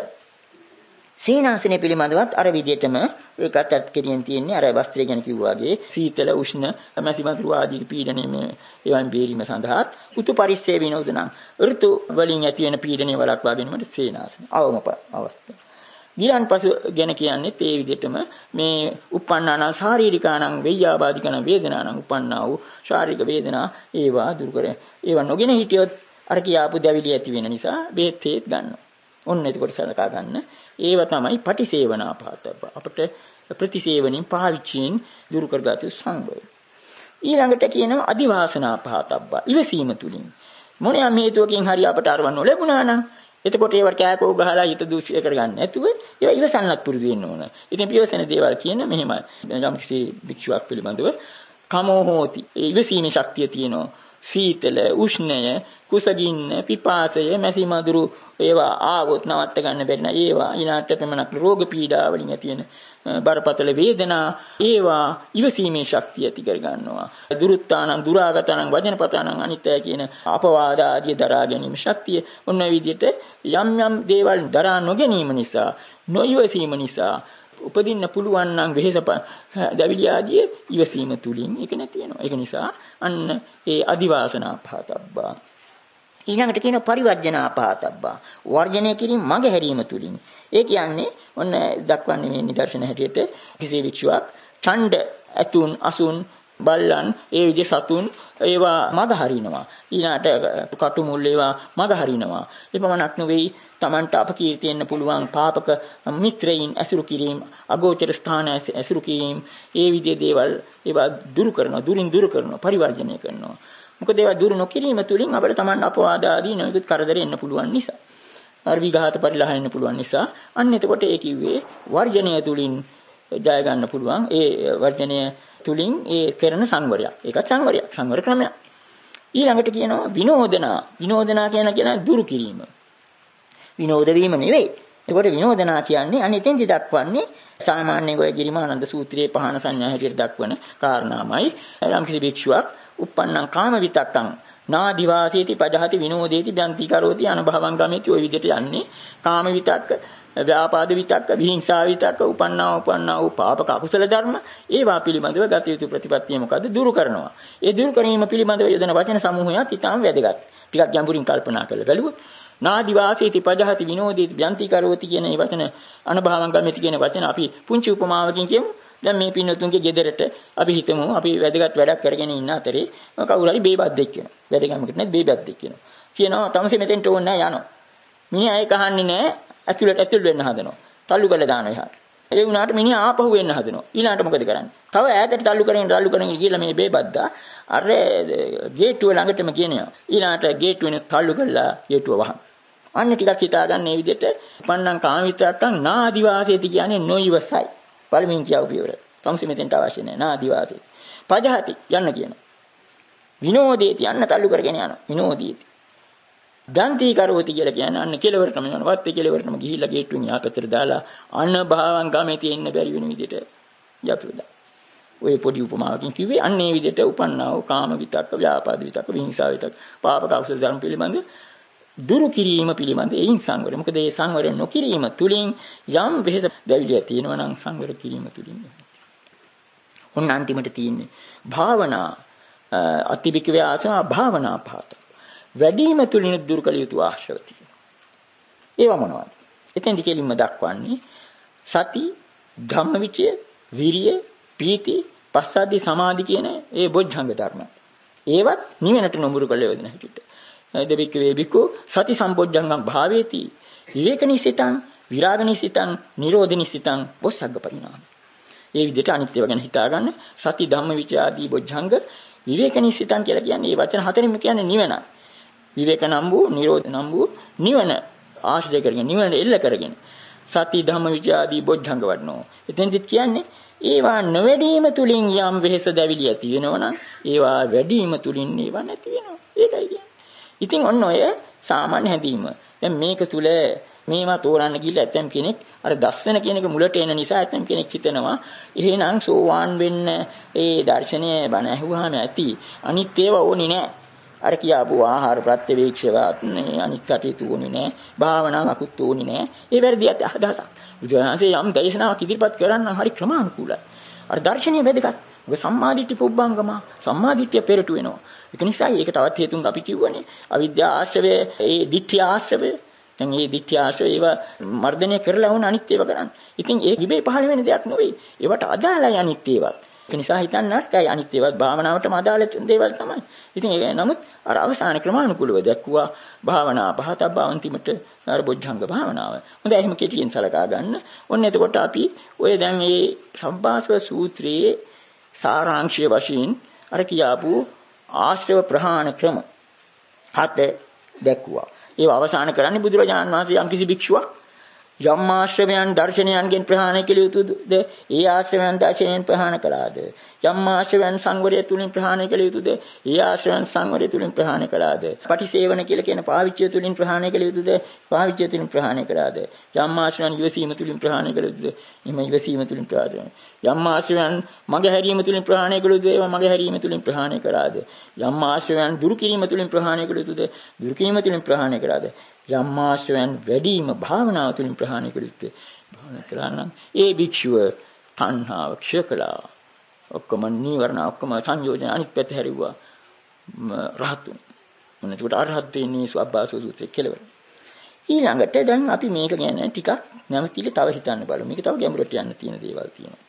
සීනාසනය පිළිබඳවත් අර විදිහටම ඒකත් අත්කරියෙන් තියෙන්නේ අර වස්ත්‍රය ගැන කිව්වාගේ සීතල උෂ්ණ මැසි මතුරු ආදී පීඩනයේ ඒවායින් බේරීම සඳහා උතු පරිස්සේ විනෝදනම් ඍතු වලින් ඇති වෙන පීඩනය වළක්වා ගැනීමට සීනාසන අවම අවස්ථාව. ඊළඟපසු ගැන කියන්නේ ඒ විදිහටම මේ උපන්නාන ශාරීරිකානම් වෙය්‍යාබාධිකන වේදනානම් උපන්නා වූ ශාරීරික වේදනා ඒවා දුරු කර ඒවා නොගෙන හිටියොත් අර කියාපු දැවිලි ඇති වෙන නිසා බේත් හේත් ගන්නවා. ඔන්න එතකොට සලකා ගන්න. ඒව තමයි පටිසේවනාපාතබ්බ. අපිට ප්‍රතිසේවනින් පාවිච්චියෙන් දුරු කරගත යුතු සංවරය. ඊළඟට කියනවා අදිවාසනාපාතබ්බ. ඉවසීම තුලින් මොනියම් හේතුවකින් හරි අපට අරවන්න ලැබුණා නම් එතකොට ඒවට කෑකෝ ගහලා හිත දූෂ්‍ය කරගන්න නැතුව ඒවා ඉවසන්නත් පුරුදු වෙන්න ඕන. ඉතින් පියවසන දේවල් කියන මෙහෙමයි. යම් කිසි භික්ෂුවක් පිළිබඳව කමෝ හෝති. ඒ ඉවසීමේ ශක්තිය තියෙනවා. සීතල උෂ්ණය කුසගින්න පිපාසය මැසි මදුරු ඒවා ආවොත් නවත්ත ගන්න බැරි නා ඒවා ඊනාට පෙමනක් රෝග පීඩා වලින් ඇති වෙන බරපතල වේදනා ඒවා ඉවසීමේ ශක්තිය ඇති කර ගන්නවා දුරුත්තානම් දුරාගතනම් වජනපතනම් අනිත්‍ය කියන අපවාද ආදී දරා ගැනීම ශක්තිය ඔන්න ඔය විදිහට යම් යම් දේවල් දරා නොගැනීම නිසා නොයවසීම නිසා උපදින්න පුළුවන් නම් වෙහෙස දැවිලි ආදී ඉවසීම තුලින් ඒක නැති වෙනවා ඒක නිසා අන්න ඒ අදිවාසනා පහතබ්බා ඊළඟට කියන පරිවර්ජනාපාතබ්බා වර්ජනය කිරීම මග හැරීම තුලින් ඒ කියන්නේ ඔන්න දක්වන්නේ මේ නිදර්ශන හැටියට කිසි වික්ෂුවක් ඡණ්ඩ ඇතුන් අසුන් බල්ලන් ඒ විදිහ සතුන් ඒවා මග හරිනවා ඊළඟට කටු මුල් ඒවා මග හරිනවා එපමණක් නෙවෙයි Tamanට අපකීර්තියෙන්න පුළුවන් පාපක මිත්‍රයින් ඇසුරු කිරීම අගෝචර ස්ථාන ඇසුරු කිරීම ඒ විදිහ දේවල් ඒවා දුරු කරනවා පරිවර්ජනය කරනවා මොකද ඒවා දුරු නොකිරීම තුලින් අපිට Taman අපවාද ආදී නොයෙකුත් කරදර එන්න පුළුවන් නිසා අර විඝාත පරිලහ එන්න පුළුවන් නිසා අන්න එතකොට ඒ කිව්වේ වර්ජනය තුලින් ජය ගන්න පුළුවන් ඒ වර්ජනය තුලින් ඒ කරන සංවරයක් ඒකත් සංවර ක්‍රමයක් ඊළඟට කියනවා විනෝදනා කියන දුරු කිරීම විනෝද වීම නෙවෙයි එතකොට විනෝදනා කියන්නේ අනිතෙන්දි දක්වන්නේ සාමාන්‍යයෙන් ඔය ගිරිමානන්ද සූත්‍රයේ පහන සංඥා හැටියට දක්වන කාරණාමයි යම් කිසි භික්ෂුවක් uppannam කාම විතක්කං නාදිවාසීති පජහති විනෝදේති බ්‍යන්ති කරෝති අනභවං ගමේති ඔය විදිහට යන්නේ කාම විතක්ක ව්‍යාපාද විතක්ක විහිංසා විතක්ක උපන්නා වූ පාපක අකුසල ධර්ම ඒවා පිළිබඳව ගත යුතු ප්‍රතිපත්තිය මොකද්ද දුරු කරනවා ඒ දුරු කිරීම පිළිබඳව යොදන වචන සමූහයක් ඊටම වැදගත් ටිකක් ගැඹුරින් කල්පනා කරලා බලුවොත් නාදිවාසීති පජහති විනෝදේති බ්‍යන්ති කරෝති කියන මේ වචන අනභවං ගමේති කියන වචන අපි පුංචි උපමාවකින් කියමු දැන් මේ පින්නතුන්ගේ ගෙදරට අපි හිතමු අපි වැදගත් වැඩක් කරගෙන ඉන්න අතරේ කවුරු හරි බේබද්දෙක් වෙනවා. වැඩගමකට නැත් බේබද්දෙක් වෙනවා. කියනවා තමසේ මෙතෙන්ට ඕනේ නැහැ යනවා. මිනිහා ඒක අහන්නේ නැහැ. ඇතුළට වෙන්න හදනවා. තල්ලු කරලා දානවා එහාට. ඒ වුණාට මිනිහා ආපහු වෙන්න හදනවා. ඊළඟට මොකද කරන්නේ? තව ඈතට තල්ලු කරගෙන ගිහලා මේ බේබද්දා අර ගේට්ටුව ළඟටම කියනවා. ඊළඟට ගේට්ටුවෙන් තල්ලු කරලා ගේට්ටුව වහන. අන්න ටිකක් හිතාගන්න මේ විදිහට පන්නං කාමිතයන් නාදිවාසීති කියන්නේ නොයිවසයි. පළමුවෙන් කියව පියවර. තමසේ මෙතෙන්ට අවශ්‍ය නැහැ නාදිවාසී. පජහති යන්න කියනවා. විනෝදේති යන්න තල්ලු කරගෙන යනවා. විනෝදීති. ගන්ති කරෝති කියලා කියන්නේ අන්න කෙලවරටම යනවා. වත්තේ කෙලවරටම ගිහිල්ලා ගේට්ටුවෙන් යාපතට දාලා අන්න භාවං ගමේ තියෙන්න බැරි වෙන විදිහට යපුදා. ඔය පොඩි උපමාවකින් කිව්වේ අන්න ඒ විදිහට උපන්නා වූ කාම විතක්ක, ව්‍යාපාද විතක්ක, විහිංසාව විතක්ක, පාපක අකුසල ධර්ම පිළිබඳ දුරු කිරීම පිළිබඳ ඒයින් සංවරය. මොකද ඒ සංවරය නොකිරීම තුලින් යම් වෙහෙස දැවිලිය තියෙනවා නම් සංවර කිරීම තුලින්. ඔන්න අන්තිමට තියෙන්නේ භාවනා අතිවික්‍රය ආසම භාවනා පහත. වැඩිම තුලින් දුරු කළ යුතු ආශ්‍රව තියෙනවා. ඒවා මොනවද? එතෙන්දි කෙලින්ම දක්වන්නේ සති, ධම්මවිචය, විරිය, පීති, පස්සද්ධි, සමාධි කියන ඒ බොජ්ජංග ධර්ම. ඒවත් නිවනට නොමුරු කළ යොදන හැටියට. දෙවික්කේ බිකෝ සති සම්පොජ්ජංගම් භාවේති විවේකනිසිතං විරාගනිසිතං නිරෝධනිසිතං බොස්සග්ග පරිණාම. ඒ විදිහට අනිත්‍යව ගැන හිතාගන්න සති ධම්ම විචාදී බොජ්ජංග විවේකනිසිතං කියලා කියන්නේ මේ වචන හතරෙන්ම කියන්නේ නිවන. විවේක නම් වූ නිරෝධ නම් වූ නිවන ආශ්‍රය කරගෙන නිවන එල්ල කරගෙන සති ධම්ම විචාදී බොජ්ජංග වඩනෝ. එතෙන්දිත් කියන්නේ ඒවා නොවැඩීම තුලින් යම් වෙහෙස දැවිලි ඇති වෙනවනම් ඒවා වැඩිම තුලින් ඒවා නැති වෙනවා. ඒකයි කියන්නේ. ඉතින් ඔන්න ඔය සාමාන්‍ය හැඳීම. දැන් මේක තුල මේවා තෝරන්න ගිහලා ඇතම් කෙනෙක් අර දස්සන කියන එක මුලට එන නිසා ඇතම් කෙනෙක් හිතනවා එහෙනම් සෝවාන් වෙන්න ඒ දර්ශනය බණ ඇහුවාම ඇති අනිත් ඒවා ඕනේ නැහැ. අර කියාපු ආහාර ප්‍රත්‍යවේක්ෂවත් අනිත් කටයුතු ඕනේ නැහැ. භාවනාවකුත් ඕනේ නැහැ. ඒ වැරදි අදහසක්. බුදුහාමසේ යම් දේශනාවක් ඉදිරිපත් කරන්න හරි ක්‍රමානුකූලයි. අර දර්ශනීය වැදගත්. ඔබ සම්මාදිට්ඨි පුබ්බංගම සම්මාදිට්ඨිය පෙරට වෙනවා. ඒක නිසා ඒක තවත් හේතුන් අපි කිව්වනේ. අවිද්‍යා ආශ්‍රවය, ඒ ditthි ආශ්‍රවය. දැන් මේ ditthි ආශ්‍රවය ඒව මර්ධනය කරලා වුණ අනිත් ඒවා කරන්නේ. ඉතින් ඒ විබේ පහළ වෙන දෙයක් නෙවෙයි. ඒවට අදාළයි අනිත් ඒවා. ඒක නිසා හිතන්නත් ඇයි අනිත් ඒවාත් භාවනාවටම අදාළ දේවල් තමයි. ඉතින් ඒ නමුත් අර අවසාන ක්‍රමානුකූලව දැක්කුවා භාවනා පහතබ්බ අන්තිමට අර බොජ්ජංග භාවනාව. හොඳයි එහෙම කෙටියෙන් සලකා ගන්න. ඔන්න එතකොට අපි ඔය දැන් මේ සබ්බාසව සූත්‍රයේ සාරාංශය වශයෙන් අර කියාපු ආශ්‍රව ප්‍රහාණ ක්‍රම හත දැක්ුවා. ඒව අවසන් කරන්නේ බුදුරජාණන් වහන්සේ යම්කිසි භික්ෂුවක් යම් ආශ්‍රවයන් දර්ශනයන්ගෙන් ප්‍රහාණය කළ යුතුද? ඒ ආශ්‍රවයන් දර්ශනයෙන් ප්‍රහාණය කළාද? යම් ආශ්‍රවයන් සංවරය තුලින් ප්‍රහාණය කළ යුතුද? ඒ ආශ්‍රවයන් සංවරය තුලින් ප්‍රහාණය කළාද? පටිසේවන කියලා කියන පාවිච්චිය තුලින් ප්‍රහාණය කළ යුතුද? පාවිච්චිය තුලින් ප්‍රහාණය කළාද? යම් ආශ්‍රවයන් ඉවසීම තුලින් ප්‍රහාණය කළ යුතුද? එම ඉවසීම තුලින් ප්‍රහාණය. යම් ආශ්‍රවයන් මගහැරීම තුලින් ප්‍රහාණය කළ යුතුද? ඒවා මගහැරීම තුලින් ප්‍රහාණය කළාද? යම් ආශ්‍රවයන් දුරු කිරීම තුලින් ප්‍රහාණය කළ යුතුද? දුරු කිරීම තුලින් ප්‍රහාණය කළාද? යම් ආශ්‍රවයන් වැඩිම භාවනාව තුළින් ප්‍රහාණය කළ යුත්තේ. භාවනා කළා නම් ඒ භික්ෂුව තණ්හාව ක්ෂය කළා. ඔක්කොම නීවරණ ඔක්කොම සංයෝජන අනිත් පැත්ත හැරිවුවා. රහතුන්. මොන ඒකට අරහත් වෙන්නේ සබ්බාසව සූත්‍රයේ කෙලවර. ඊළඟට දැන් අපි මේක ගැන ටිකක් නැවතිලි තව හිතන්න බලමු. මේක තව ගැඹුරට යන්න තියෙන දේවල් තියෙනවා.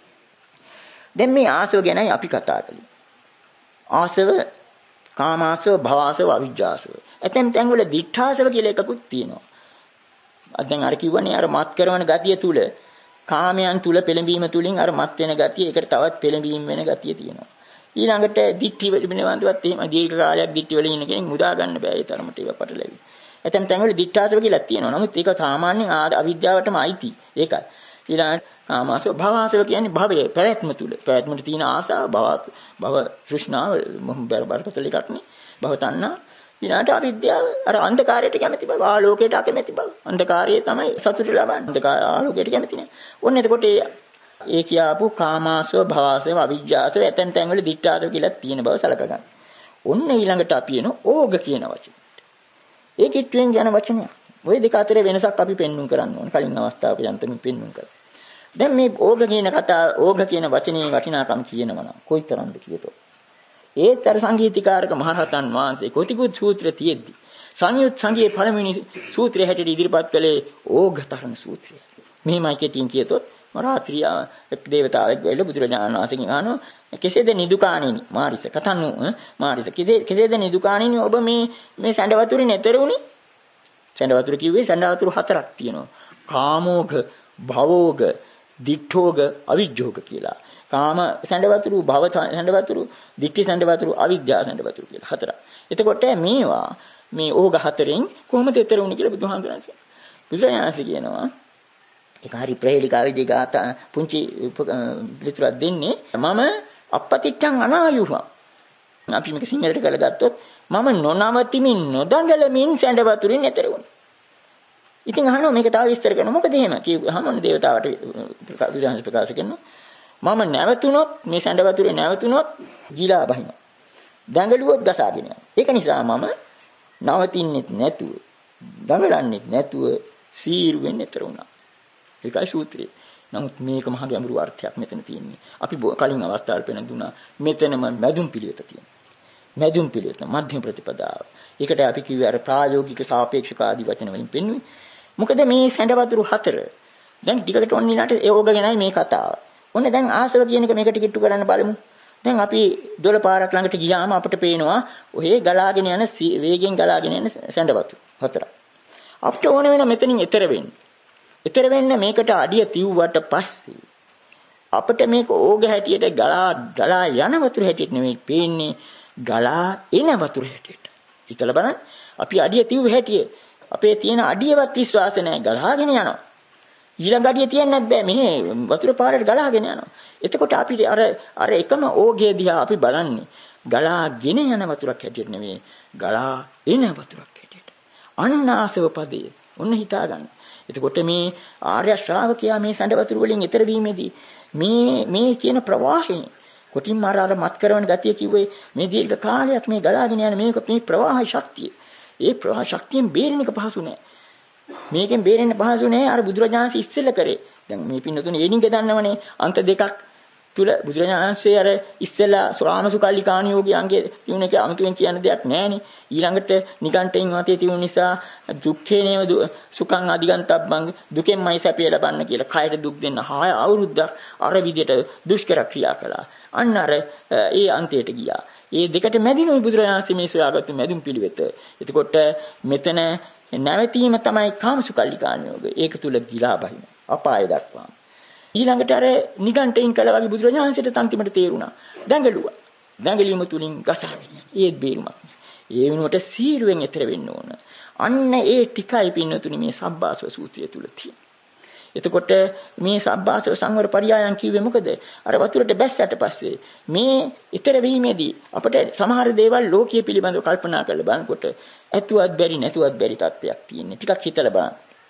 දැන් මේ ආසව ගැනයි අපි කතා කළේ. ආසව කාමාසව, භවාසව, අවිජ්ජාසව. ඇතැම් තැන්වල දිඨාසව කියලා එකකුත් තියෙනවා. දැන් අර කිව්වනේ අර මත් කරන ගතිය තුල කාමයන් තුල පෙළඹීම තුලින් අර මත් වෙන ගතිය ඒකට තවත් පෙළඹීම වෙන ගතිය තියෙනවා. ඊළඟට දිඨි වෙලිබිනවන්දවත් එහෙම දීර්ඝ කාලයක් දිඨි වල ඉන්න කෙනෙක් මුදා ගන්න බෑ ඒ තරමට ඒව පටලැවි. ඇතැම් තැන්වල දිඨාසව කියලා තියෙනවා. නමුත් ඒක සාමාන්‍යයෙන් අවිද්‍යාවටම අයිති. ඒකයි. ඊළඟට කාමාසව, භවාසව කියන්නේ භවයේ පැවැත්ම තුල. පැවැත්මට තියෙන ආසාව භව තෘෂ්ණාව බරපතල එකක් නේ. භව තණ්හා ඊළඟට අවිද්‍යාව අර අන්ධකාරයට කැමති බව, ආලෝකයට අකමැති බව. අන්ධකාරයේ තමයි සතුට ලබන්නේ. ආලෝකයට කැමති නෑ. ඔන්න එතකොට ඒ කියාපු කාමාසව, භවාසව, අවිජ්ජාසව ඇතැම් තැන්වල දිඨාසව කියලා තියෙන බව සලක ගන්න. ඔන්න ඊළඟට අපි එන ඕග කියන වචනේ. ඒ කිට්ටුවෙන් යන වචනයක්. ওই දෙක අතර වෙනසක් අපි පෙන්වන්න කරන්න ඕන. කලින් අවස්ථාවක යන්තමින් පෙන්වන්න කරා. දැන් මේ ඕග කියන ඕග කියන වචනේ වටිනාකම් කියනවා නම් කොයිතරම්ද කියතෝ. ඒතර සංගීතීකාරක මහරහතන් වහන්සේ කොටිකුත් සූත්‍රය තියෙද්දි සංයුත් සංගීතයේ පළවෙනි සූත්‍රය හැටියට ඉදිරිපත් කළේ ඕගතරණ සූත්‍රය. මෙහිමයි කෙටියෙන් කියතොත් රාත්‍රිය එක් දේවතාවෙක් වෙලා බුදුරජාණන් වහන්සේගෙන් අහනවා කෙසේද නිදුකාණෙනි මාරිස කතන්නු මාරිස කෙසේද නිදුකාණෙනි ඔබ මේ සැඬ වතුරේ නැතර උනේ සැඬ වතුර කිව්වේ සැඬ වතුර හතරක් තියෙනවා කාමෝග භවෝග දිඨෝග අවිජ්ජෝග කියලා කාම සැඬ වතුරු භව සැඬ වතුරු දිඨි සැඬ වතුරු අවිද්‍යා සැඬ වතුරු කියලා හතරක් එතකොට මේවා මේ ඕග හතරෙන් කොහොමද ඈතර උනේ කියලා බුදුරජාණන් කියනවා ඒක හරි ප්‍රහේලිකාවේදී ගාථා පුංචි පිළිතුරක් දෙන්නේ මම අපපතිච්ඡං අනායුහං අපි මේක සිංහලට කරගත්තොත් මම නොනවතිමින් නොදඟලමින් සැඬ වතුරින් ඈතර වුණා. ඉතින් අහනවා මේක තව විස්තර කරන්න මොකද එහෙම කිව්වහම දේවතාවට බුදුරජාණන් ප්‍රකාශ කරනවා මම නැවතුනොත් මේ සැඬ වතුරේ නැවතුනොත් ගිලා බහිනවා. දඟලුවොත් ගසාගෙන යනවා. ඒක නිසා මම නවතින්නෙත් නැතුව දඟලන්නෙත් නැතුව සීරුවෙන් ඈතර වුණා. ඒකයි සූත්‍රය. නමුත් මේක මහ ගැඹුරු අර්ථයක් මෙතන තියෙන්නේ. අපි කලින් අවස්ථාවල් පෙන්න දුනා. මෙතනම මැදුම් පිළිවෙත තියෙනවා. මැදුම් පිළිවෙත මධ්‍යම ප්‍රතිපදාව. ඒකට අපි කිව්වේ අර ප්‍රායෝගික සාපේක්ෂක ආදී වචන වලින් පෙන්වුවේ. මොකද මේ සැඬ වතුරු හතර දැන් ටිකකට ඔන්නිලාට ඒෝගගෙනයි මේ කතාව. ඔන්න දැන් ආසව කියන එක මේකට කිට්ටු කරන්න බලමු. දැන් අපි 12 පාරක් ළඟට ගියාම අපිට පේනවා ඔහේ ගලාගෙන යන වේගෙන් ගලාගෙන යන සැඬ වතුරු හතරක්. අපිට ඕන වෙන මෙතනින් එතර වෙන්න. ඊතර වෙන්න මේකට අඩිය තියුවට පස්සේ අපිට මේක ඕග හැටියට ගලා යන වතුර හැටියට නෙමෙයි පේන්නේ ගලා එන වතුර හැටියට. හිතලා බලන්න අපි අඩිය තියුව හැටිය අපේ තියෙන අඩියවත් විශ්වාස නැහැ ගලාගෙන යනවා. ඊළඟ අඩිය තියන්නත් බෑ මෙහි වතුර පාරට ගලාගෙන යනවා. එතකොට අපි අර එකම ඕගේ දිහා අපි බලන්නේ ගලාගෙන යන වතුරක් හැටියට නෙමෙයි ගලා එන වතුරක් හැටියට. අන්නාසව පදේ ඔන්න හිතා ගන්න. එතකොට මේ ආර්ය ශ්‍රාවකයා මේ සැඬ වතුර වලින් ඈතර වීමේදී මේ කියන ප්‍රවාහයෙන් කොටින් මාර මත් කරන ගතිය කිව්වේ මේ දීර්ඝ කාලයක් මේ ගලාගෙන යන මේ ප්‍රවාහ ශක්තිය. ඒ ප්‍රවාහ ශක්තියෙන් බේරෙන්න එක පහසු නෑ. මේකෙන් බේරෙන්න පහසු නෑ අර බුදුරජාණන් ඉස්සෙල්ල කරේ. දැන් මේ පින්නතුනේ එනින්ග දන්නවනේ අන්ත දෙකක් තුල බුදුරජාණන්සේ අර ඉස්සෙල්ලා සුරාමසුකල්ලිකාණියෝගේ අංගේ තියුණේක අමුතුවෙන් කියන දෙයක් නෑනේ. ඊළඟට නිගණ්ඨයෙන් වාතයේ තියුණු නිසා දුක්ඛේනේව සුඛං අධිගන්තබ්බං දුකෙන්මයි සැපය ලබන්න කියලා කයට දුක් දෙන්න 6 අවුරුද්දක් අර විදියට දුෂ්කර ක්‍රියා කළා. අන්න අර ඒ අන්තයට ගියා. ඒ දෙකට මැදිනුයි බුදුරජාණන්සේ මේ සොයාගත්තු මැදුම් පිළිවෙත. එතකොට මෙතන නැවතීම තමයි කාමසුකල්ලිකාණියෝගය. ඒක තුල ගිලා බහින අපාය දක්වාම. ඊළඟට අර නිගණ්ඨයෙන් කළා වගේ බුදුරජාණන්සේට තන්තිමට තේරුණා. දඟලුවා. දඟලීම තුලින් ගසාගෙන යන. ඒත් බේරුමක් නෑ. ඒ වෙනුවට සීරුවෙන් ඈතර වෙන්න ඕන. අන්න ඒ ටිකයි පින්නතුනි මේ සබ්බාසව සූත්‍රය තුල තියෙන්නේ. එතකොට මේ සබ්බාසව සංවර පරියායන් කිව්වේ මොකද? අර වතුරට බැස්සට පස්සේ මේ ඈතර වීමේදී අපිට සමහර දේවල් ලෝකීය පිළිබඳව කල්පනා කරලා බලනකොට ඇතුවත් බැරි නැතුවත් බැරි තත්ත්වයක් තියෙන්නේ. ටිකක් හිතලා බලන්න.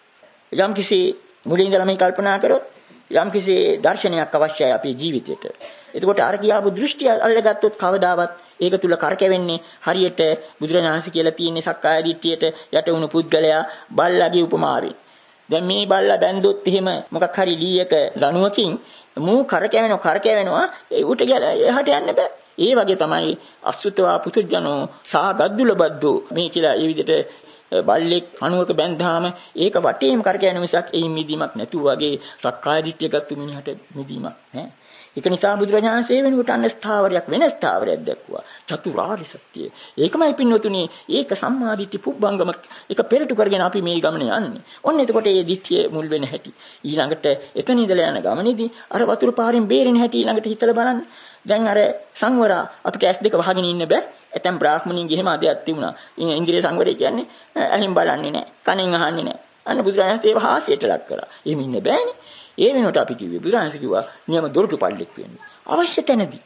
යම් කිසි මුලින් ඉඳලා මේ කල්පනා කරොත් යම් කිසි දර්ශනයක් අවශ්‍යයි අපේ ජීවිතේට. එතකොට අර කියාපු දෘෂ්ටිය අල්ලගත්තොත් කවදාවත් ඒක තුල කරකැවෙන්නේ හරියට බුදුරජාණන්සේ කියලා තියෙන්නේ සක්කාය දිට්ඨියට යට වුණු පුද්ගලයා බල්ලාගේ උපමාවෙන්. දැන් මේ බල්ලා බැන්දොත් එහෙම මොකක් හරි ලීයක ලණුවකින් මූ කරකැවෙනවා ඒ උට එහාට යන්න බෑ. ඒ වගේ තමයි අසුතවා පුතුජනෝ සා ගද්දුලබද්දෝ මේ කියලා ඒ විදිහට බල්ලෙක් අණුවක බැඳාම ඒක වටේම කරකැවෙන මිසක් එයින් මිදීමක් නැතුව වගේ සක්කාය දිට්ඨිය ගත්තු මිනිහට මිදීමක් නැහැ. ඒක නිසා බුදුරජාණන්සේ වෙනුවට අන්න ස්ථාවරයක් වෙන ස්ථාවරයක් දැක්වුවා. චතුරාර්ය සත්‍ය. ඒකමයි පින්නතුනි ඒක සම්මාදිට්ඨි පුබ්බංගම එක පෙරටු කරගෙන අපි මේ ගමනේ යන්නේ. ඔන්න එතකොට මේ දිට්ඨිය මුල් වෙන හැටි. ඊළඟට එතන ඉඳලා යන ගමනේදී අර වතුර පාරෙන් බේරෙන හැටි ඊළඟට හිතලා බලන්න. දැන් අර සංවරා අපිට S2 වහගෙන ඉන්න බෑ. ඇතම් බ්‍රාහ්මණින් ගෙහෙම අධ්‍යයක් තිබුණා. ඉන්ද්‍රිය සංවරය කියන්නේ ඇහින් බලන්නේ නැහැ. කනෙන් අහන්නේ නැහැ. අන්න බුදුරජාණන්සේ ඒව හාස්‍යයට ලක් කරා. එහෙම ඉන්න බෑනේ. ඒ වෙනකොට අපි කිව්වේ බුදුරජාණන්සේ කිව්වා නියම දොරටු පල්ලෙක් වෙන්න. අවශ්‍ය තැනදී.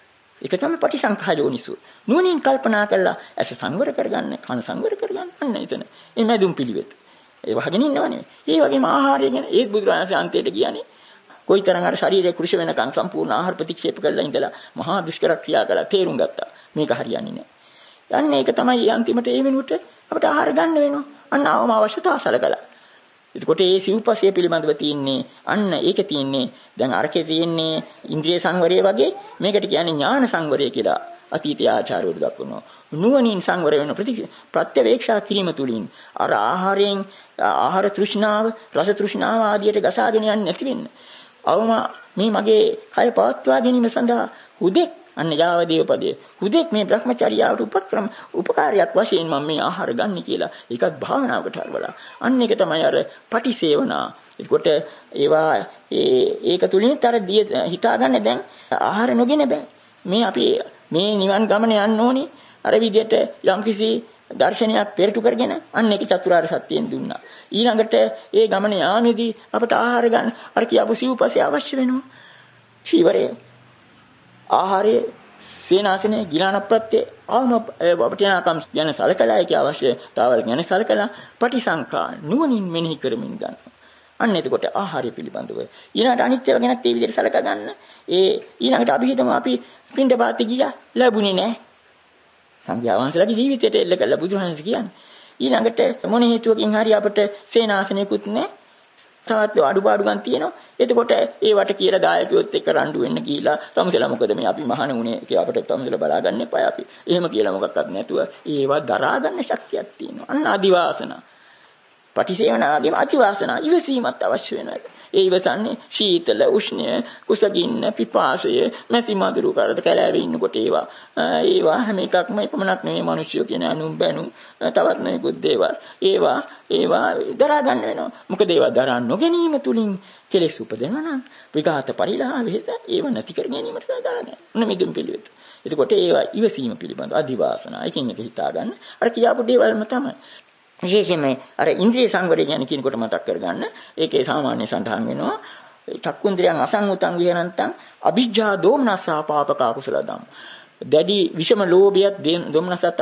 ඒක තමයි පටිසංඛා යෝනිසෝ. නුවණින් කල්පනා කරලා ඇස සංවර කරගන්න, කන සංවර කරගන්න. අන්න එතන. මේ මැදුම් පිළිවෙත. ඒ වහගෙන ඉන්නවනේ. ඒ වගේම ආහාරය ගැන ඒත් බුදුරජාණන්සේ අන්තයට ගියානේ. කොයිතරම් අර ශරීරයේ කුරුෂ වෙනකන් සම්පූර්ණ ආහාර ප්‍රතික්ෂේප කරලා ඉඳලා මහා දුෂ්කර ක්‍රියා කළා තේරුම් ගත්තා. මේක හරියන්නේ නැහැ. යන්නේ ඒක තමයි අන්තිමට ඒ වෙනුවට අපිට ආහාර ගන්න වෙනවා. අන්න ආවම අවශ්‍යතාව සලකලා. එතකොට මේ සිව්පසය පිළිබඳව තියෙන්නේ අන්න ඒකේ තියෙන්නේ දැන් අරකේ තියෙන්නේ ඉන්ද්‍රිය සංවරය වගේ මේකට කියන්නේ ඥාන සංවරය කියලා අතීතයේ ආචාර්යවරු දක්වනවා. නුවණින් සංවර වෙන ප්‍රත්‍යවේක්ෂා කිරීම තුලින් අර ආහාරයෙන් ආහාර තෘෂ්ණාව, රස තෘෂ්ණාව ආදියට ගසාගෙන යන්නේ නැති වෙන්න. අවම මේ මගේ කය පවත්වා ගැනීම සඳහා හුදෙක් අන්න යාවදේව පදයේ හුදෙක් මේ Brahmacharyaවට උපකාරයක් වශයෙන් මම මේ ආහාර ගන්න කියලා ඒකත් භාවනාවකට හරවලා අන්න ඒක තමයි අර පටිසේවනා. ඒකට ඒවා ඒක තුලින් තර හිතා ගන්න දැන් ආහාර නොගෙන බෑ. මේ අපි මේ නිවන් ගමන යන්න ඕනේ අර විදිහට යම්කිසි දර්ශනයක් පෙරටු කරගෙන අන්න ඒක චතුරාර්ය සත්‍යයෙන් දුන්නා. ඊළඟට ඒ ගමන යාමේදී අපට ආහාර ගන්න අර කියපු සිව්පස්සේ අවශ්‍ය වෙනවා. චීවරය ආහාරය සේනාසනය ගිලාන ප්‍රත්‍ය ආම වටිනාකම් ගැන සලකලා ඒකේ අවශ්‍යතාවල් ගැන සලකලා පටිසංකා නුවණින් මෙනෙහි කරමින් ගන්නවා. අන්න එතකොට ආහාරය පිළිබඳව ඊළඟට අනිත්‍යව ගැනත් ඒ විදිහට සලකා ගන්න. ඊළඟට අපි හිතමු අපි පින්ඩපාතේ ගියා ලැබුණේ නැහැ. සංඝයා වහන්සේලාගේ ජීවිතයට එල්ල කළා බුදුරජාණන් කියන්නේ. ඊළඟට මොන හේතුවකින් හරි අපට සේනාසනයකුත් නැහැ. තවත් අඩුපාඩුකම් තියෙනවා. එතකොට ඒවට කියලා දායකයොත් එක්ක රණ්ඩු වෙන්න ගිහිලා තමුසෙලා මොකද මේ අපි මහාන උනේ කියලා අපිට තමුසෙලා බලා ගන්න එපා අපි. එහෙම කියලා මොකක්වත් නැතුව ඒවා දරා ගන්න ශක්තියක් තියෙනවා. අන්න අදිවාසන. පටිසේවනාගේම අදිවාසන ඉවසීමත් අවශ්‍ය වෙනවා. ඒ ඉවසන්නේ ශීතල උෂ්ණය කුසගින්න පිපාසය මැසි මදුරු කරට කැලෑවේ ඉන්නකොට ඒවා හැම එකක්ම එපමණක් නෙවෙයි මිනිස්සු කියන අනුම් බැනු තවත් නෙකුත් දේවල් ඒවා දරා ගන්න වෙනවා. මොකද ඒවා දරා නොගැනීම තුලින් කෙලෙස් උපදිනවා නම් විඝාත පරිලාහ වෙහෙස ඒව නැති කර ගැනීමට දරා ගන්න. මොන මිදුම් පිළිවෙත. එතකොට ඒවා ඉවසීම පිළිබඳ අදිවාසන. ඒකෙන් එක හිතා ගන්න. අර කියාපු දේවල්ම තමයි. විශේෂයෙන්ම අර ඉන්ද්‍රිය සංවරය ගැන කියනකොට මතක් කරගන්න. ඒකේ සාමාන්‍ය සඳහන් වෙනවා චක්කුන්ද්‍රයන් අසංගතං විහරන්තං අභිජ්ජා දෝමනස්සා පාපක කුසල ධම්ම. දැඩි විෂම ලෝභයත් දෝමනසට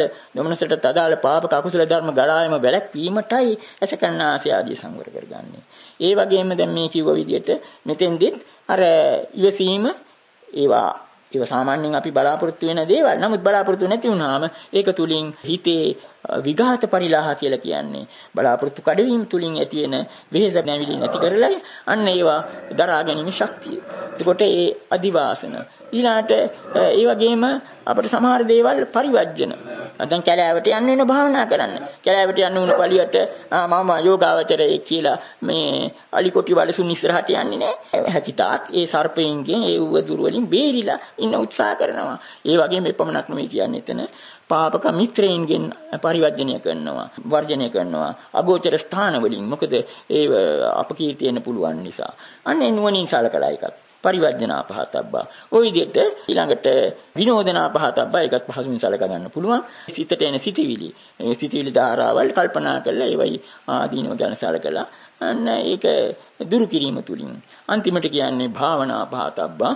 අදාළ පාපක කුසල ධර්ම ගලායම වැළැක්වීමටයි ඇසකන්නාසය ආදී සංවර කරගන්නේ. ඒ වගේම දැන් මේ කිව්ව විදිහට මෙතෙන්දිත් අර ඉවසීම ඒවා සාමාන්‍යයෙන් අපි බලාපොරොත්තු වෙන දේවල්. නමුත් බලාපොරොත්තු නැති වුනහම ඒක තුලින් හිතේ විඝාත පරිලාහ කියලා කියන්නේ බලාපොරොත්තු කඩවීම තුලින් ඇති වෙන වෙහෙස නැවිලි නැති කරලා අන්න ඒවා දරා ගැනීම ශක්තිය. එතකොට ඒ අදිවාසන ඊළාට ඒ වගේම අපිට සමහර දේවල් පරිවර්ජන. දැන් කැලෑවට යන්න වෙන භාවනා කරන්න. කැලෑවට යන්න උන පළියට මම යෝගාවචරයේ කියලා මේ අලිකොටි වලසුන් ඉස්සරහට යන්නේ නැහැ. හැකිතාක් ඒ සර්පයින්ගෙන් ඒ උවදුර වලින් බේරිලා ඉන්න උත්සාහ කරනවා. ඒ වගේම එපමණක් නෙවෙයි කියන්නේ එතන පාපක මිත්‍රයින්ගෙන් පරිවර්ජනය කරනවා වර්ජනය කරනවා අගෝචර ස්ථාන වලින්. මොකද ඒ අපකීර්තියෙන්න පුළුවන් නිසා. අන්න නුවණින් සලකලා එකක් පරිවර්ජනා පහතබ්බා. ওই විදිහට ඊළඟට විනෝදනා පහතබ්බා ඒකත් පහසුවෙන් සලකා ගන්න පුළුවන්. සිතට එන සිතිවිලි ධාරාවල් කල්පනා කරලා ඒවයි ආදීනව ගැන සලකලා අන්න ඒක දුරු කිරීම තුලින් අන්තිමට කියන්නේ භාවනා පහතබ්බා.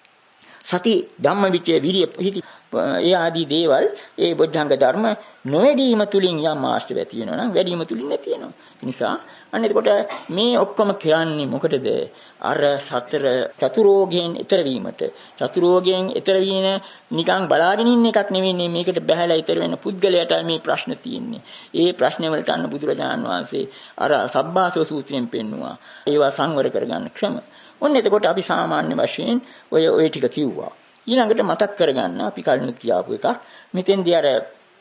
සති ධම්මවිචේ විරිය හිති ඒ ආදී දේවල් ඒ බොද්ධංග ධර්ම නොවැඩීම තුලින් යම් ආශ්‍රය තියෙනවා නම් වැඩිම තුලින් නැති වෙනවා. ඒ නිසා අන්න එතකොට මේ ඔක්කොම කරන්නේ මොකටද? අර සතර චතුරෝගයෙන් ඈතර වීමට. චතුරෝගයෙන් ඈතර වීම නිකන් බලාගෙන ඉන්න එකක් නෙවෙයි. මේකට බහැලා ඈතර වෙන පුද්ගලයාට මේ ප්‍රශ්න තියෙන්නේ. ඒ ප්‍රශ්න වලට අන්න බුදුරජාණන් වහන්සේ අර සබ්බාසව සූත්‍රයෙන් පෙන්නවා. ඒවා සංවර කරගන්න ක්‍රම. ඔන්න එතකොට අපි සාමාන්‍ය වශයෙන් ඔය ටික කිව්වා. ඊළඟට මතක් කරගන්න අපි කලින් කියාපු එකක්. මෙතෙන්දී අර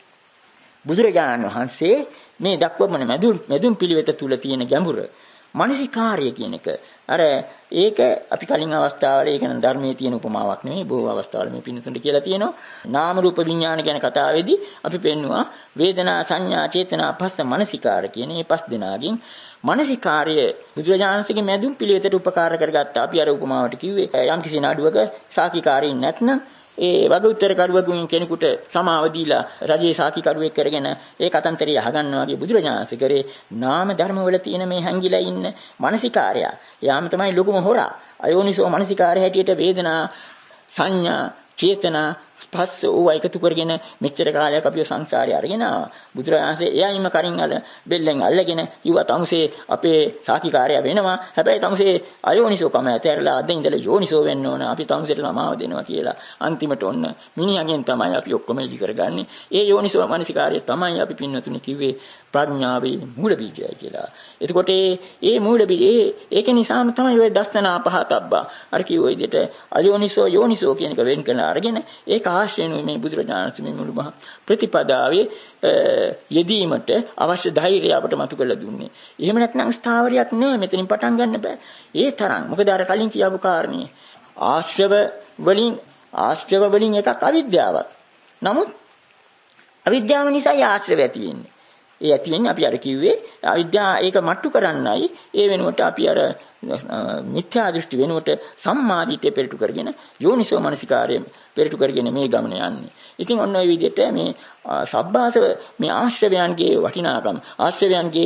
බුදුරජාණන් වහන්සේ මේ දක්වපු මෙදුම් පිළිවෙත තුල තියෙන ගැඹුර මානසිකාර්ය කියන එක. අර ඒක අපි කලින් අවස්ථාවල ඒක නම් ධර්මයේ තියෙන උපමාවක් නෙවෙයි. බොහෝ අවස්ථාවල මේ පින්නතුන්ට කියලා තියෙනවා. නාම රූප විඥාන ගැන කතාවේදී අපි පෙන්නවා වේදනා සංඥා චේතනා පස්ස මානසිකාර කියන මේ පස් දෙනාගෙන් මානසිකාර්ය බුදුරජාණන්සේගේ මැදුම් පිළිවෙතට උපකාර කරගත්තා. අපි අර උපමාවට කිව්වේ යම් කිසි නඩුවක සාකිකාරීන් නැත්නම් ඒ වග උත්තර කරුවකින් කෙනෙකුට සමාව දීලා රජයේ සාකිකරුවෙක් කරගෙන ඒ කතන්තරය අහගන්නවා වගේ බුදුරජාණන්සේ කරේ නාම ධර්ම වල තියෙන මේ හැංගිලා ඉන්න මානසිකාර්යය. යාම තමයි ලොකුම හොරා. අයෝනිසෝ මානසිකාර්ය හැටියට වේදනා සංඥා චේතනා පස්ස ඕවා එකතු කරගෙන මෙච්චර කාලයක් අපිව සංසාරේ අරගෙන ආවා. බුදුරජාණන්සේ එයායිම කරින් බෙල්ලෙන් අල්ලගෙන කිව්වා තමුසේ අපේ සාකිකාරය වෙනවා. හැබැයි තමුසේ අයෝනිසෝකම ඇතැරලා අද ඉඳලා යෝනිසෝ වෙන්න ඕන. අපි තමුසේට සමාව දෙනවා කියලා. අන්තිමට ඔන්න මිනිහගෙන් තමයි අපි ඔක්කොම ඉලි කරගන්නේ. ඒ යෝනිසෝ මානසිකාර්ය තමයි අපි පින්නතුනි කිව්වේ ප්‍රඥාවේ මූල බීජය කියලා. එතකොට ඒ මූල බීජය ඒක නිසාම තමයි ඔය දස්සනා පහතබ්බා. අර කිව්ව විදිහට අයෝනිසෝ යෝනිසෝ කියන එක වෙන් කරලා අරගෙන ඒක ආශ්‍රයනුයි මේ බුදුරජාණන් වහන්සේ මේ මුළු මහා ප්‍රතිපදාවේ යෙදීමට අවශ්‍ය ධෛර්යය අපට මතු කරලා දුන්නේ. එහෙම නැත්නම් ස්ථාවරයක් නෑ, මෙතනින් පටන් ගන්න බෑ. ඒ තරම්. මොකද අර කලින් කියපු කාරණේ ආශ්‍රව වලින් එකක් අවිද්‍යාවක්. නමුත් අවිද්‍යාව නිසා ආශ්‍රව ඇති වෙන්නේ. ඒ ඇති වෙන්නේ අපි අර කිව්වේ අවිද්‍යාව ඒක මට්ටු කරන්නයි. ඒ වෙනුවට අපි අර මිත්‍යා දෘෂ්ටි වෙනුවට සම්මාදිට්ඨිය පෙරටු කරගෙන යෝනිසෝ මනසිකාරය පෙරටු කරගෙන මේ ගමන යන්නේ. ඉතින් ඔන්න ඔය විදිහට මේ සබ්බාසව මේ ආශ්‍රවයන්ගේ වටිනාකම ආශ්‍රවයන්ගේ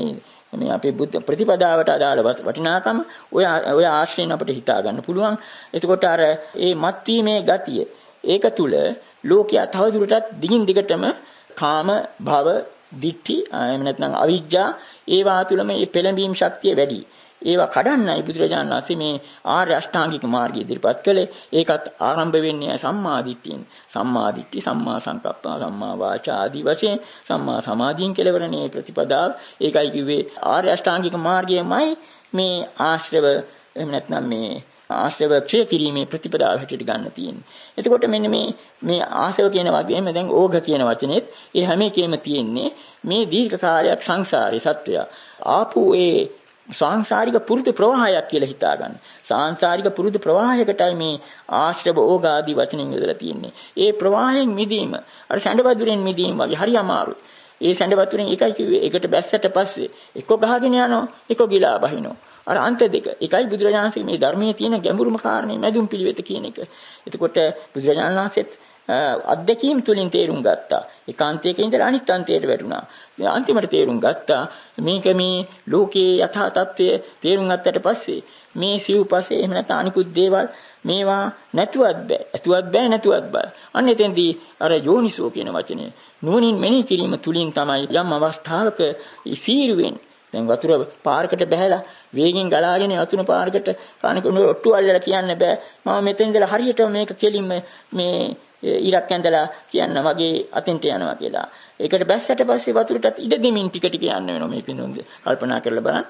මේ අපේ බුද්ධ ප්‍රතිපදාවට අදාළ වටිනාකම ඔය ආශ්‍රයෙන් අපිට හිතා ගන්න පුළුවන්. එතකොට අර මේ මත්වීමේ ගතිය ඒක තුල ලෝකයා තවදුරටත් දිගින් දිගටම කාම භව දිට්ඨි එහෙම නැත්නම් අවිජ්ජා ඒවා තුල මේ පෙළඹීම් ශක්තිය වැඩි. ඒවා කඩන්නයි බුදුරජාණන් වහන්සේ මේ ආර්ය අෂ්ටාංගික මාර්ගය ඉදිරිපත් කළේ. ඒකත් ආරම්භ වෙන්නේ සම්මා දිට්ඨියෙන්. සම්මා දිට්ඨි, සම්මා සංකප්ප, සම්මා වාචා ආදී වශයෙන් සම්මා සමාධියෙන් කෙලවරනේ ප්‍රතිපදාව. ඒකයි කිව්වේ ආර්ය අෂ්ටාංගික මාර්ගයමයි මේ ආශ්‍රව එහෙම නැත්නම් මේ ආශ්‍රව ක්ෂය කිරීමේ ප්‍රතිපදාව හැටියට ගන්න තියෙන්නේ. එතකොට මෙන්න මේ ආශ්‍රව කියන වගේම දැන් ඕඝ කියන වචනේත් ඒ හැම එකෙම තියෙන්නේ මේ දීර්ඝ කාලයක් සංසාරේ සත්‍යය ආපු ඒ සාංශාරික පුරුදු ප්‍රවාහයක් කියලා හිතා ගන්න. සාංශාරික පුරුදු ප්‍රවාහයකටයි මේ ආශ්‍රව ඕඝ ආදී වචනින් යොදලා තියෙන්නේ. ඒ ප්‍රවාහයෙන් මිදීම අර සැඬවතුරෙන් මිදීම වගේ හරි අමාරුයි. ඒ සැඬවතුරෙන් එකයි කිව්වේ එකට බැස්සට පස්සේ එක්ක ගහගෙන යනවා එක්ක ගිලා බහිනවා. අර අන්ත දෙක. ඒකයි බුදුරජාණන් වහන්සේ මේ ධර්මයේ තියෙන ගැඹුරුම කාරණේ මැදුම් පිළිවෙත කියන එක. එතකොට බුදුරජාණන් වහන්සේත් අධ්‍යක්ීම් තුලින් තේරුම් ගත්තා. ඒකාන්තයක ඉඳලා අනිත් අන්තයට වැටුණා. අන්තිමට තේරුම් ගත්තා මේක මේ ලෝකයේ යථා තත්ත්වය තේරුම් ගත්තට පස්සේ මේ සිව්පසේ එහෙම නැත්නම් අනිකුත් දේවල් මේවා නැතුවත් බෑ. ඇතුවත් බෑ. අන්න එතෙන්දී අර යෝනිසෝ කියන වචනේ නුවණින් මෙනෙහි කිරීම තුලින් තමයි යම් අවස්ථාවක සීරුවෙන් දැන් වතුර පාරකට බහැලා වේගෙන් ගලාගෙන යතුන පාරකට කණකුණු ඔට්ටු අල්ලලා කියන්න බෑ මම මෙතෙන් ඉඳලා හරියට මේක කෙලින්ම මේ ඉරක් ඇඳලා කියන්න වගේ අතෙන්ට යනවා කියලා. ඒකට බැස්සට පස්සේ වතුරටත් ඉඩ දෙමින් ටික ටික යන්න වෙනවා මේ පිනුන්ගේ කල්පනා කරලා බලන්න.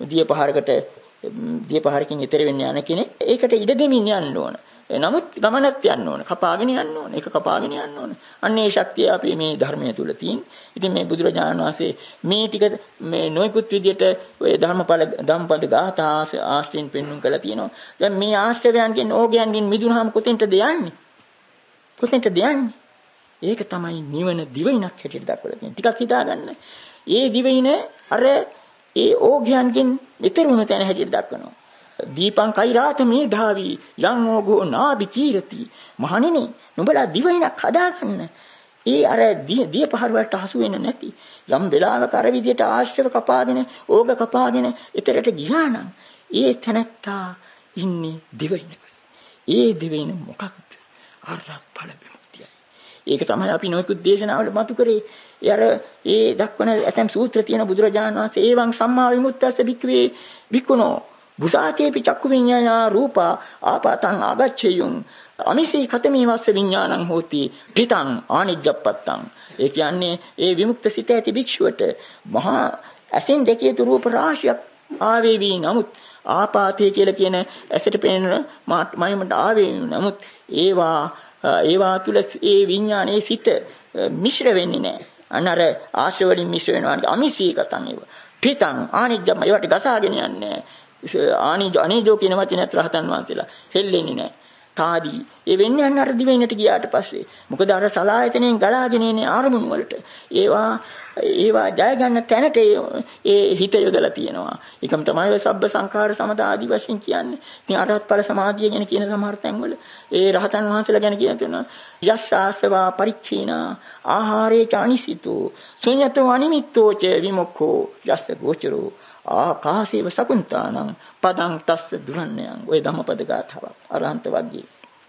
දිය පහරකින් ඈතර වෙන්න යන කෙනෙක් ඒකට ඉඩ දෙමින් යන්න ඕන. නමුත් ගමනක් යන්න ඕන. කපාගෙන යන්න ඕන. ඒක කපාගෙන යන්න ඕන. අන්න ඒ ශක්තිය අපි මේ ධර්මයේ තුල තියෙන. ඉතින් මේ බුදුරජාණන් වහන්සේ මේ ටික මේ නොයෙකුත් විදියට ඔය ධම්පද ගාථා ආශ්‍රයෙන් පෙන්වුම් කළා තියෙනවා. දැන් මේ ආශ්‍රවයන්ගෙන් ඕගයන්ගෙන් මිදුනහම කොතෙන්ටද යන්නේ? ඒක තමයි නිවන දිවයිනක් හැටියට දක්වලා තියෙන්නේ. ටිකක් හිතාගන්න. ඒ දිවයින අර ඒ ඕගයන්ගෙන් ඈතර වුණ තැන හැටියට දක්වනවා. දීපං කෛරාත මේ ධාවි යං ඕගෝ නාබි කීරති. මහණෙනි නුඹලා දිවයිනක් හදාගන්න. ඒ අර දිය පහර වලට හසු වෙන්නේ නැති යම් වෙලාවක අර විදියට ආශ්‍රව කපාගෙන ඕග කපාගෙන ඊතරට ගියා නම් ඒ තැනත්තා ඉන්නේ දිවයිනක. ඒ දිවයින මොකක්ද? අරහත් ඵල විමුක්තියයි. ඒක තමයි අපි නොයෙකුත් දේශනාවල මතු කරේ. ඒ දක්වන ඇතම් සූත්‍ර තියෙන බුදුරජාණන් වහන්සේ ඒවං සම්මා විමුක්තස්ස භික්ඛවේ භික්ඛුනෝ බුසාචේපි චක්කු විඤ්ඤාණා රූපා ආපතං ආගච්ඡයුං අමිසී කතමේ වස්ස විඤ්ඤාණං හෝති පිටං ආනිජ්ජප්පත්තං. ඒ කියන්නේ ඒ විමුක්ත සිත ඇති භික්ෂුවට මහා ඇසින් දැකිය යුතු රූප රාශියක් ආවේවි. නමුත් ආපාතය කියලා කියන ඇසට පෙනෙන මයමට ආවේවි. නමුත් ඒවා තුල ඒ විඤ්ඤාණයේ සිත මිශ්‍ර වෙන්නේ නැහැ. අනර ආශ්‍රව වලින් මිශ්‍ර වෙනවා. අමිසී කතං ඒව පිටං ආනිජ්ජම ඒවට ගසාගෙන යන්නේ අනීජෝ කියන වචනයත් රහතන් වහන්සේලා හෙල්ලෙන්නේ නැහැ. තාදී ඒ වෙන්නේ අන්න අර දිවෙන්නට ගියාට පස්සේ. මොකද අර සලායතනෙන් ගලාගෙන එන්නේ ආරමුණු වලට. ඒවා ජය ගන්න තැනට ඒ හිත යොදලා තියෙනවා. ඒකම තමයි ඔය සබ්බ සංඛාර සමදා ආදී වශයෙන් කියන්නේ. ඉතින් අරහත් ඵල සමාධිය ගැන කියන සමහර තැන්වල ඒ රහතන් වහන්සේලා ගැන කියනවා යස් ආසවා පරික්ඛීනා ආහාරේ චානිසිතෝ ශුඤ්‍යතෝ අනිමිත්තෝ ච විමුක්ඛෝ යස් ගෝචරෝ ආකාශේව සකුන්තානං පදං තස්ස දුරන්නයන්. ඔය ධම්මපද ගාථාවක් අරහන්ත වර්ගයේ.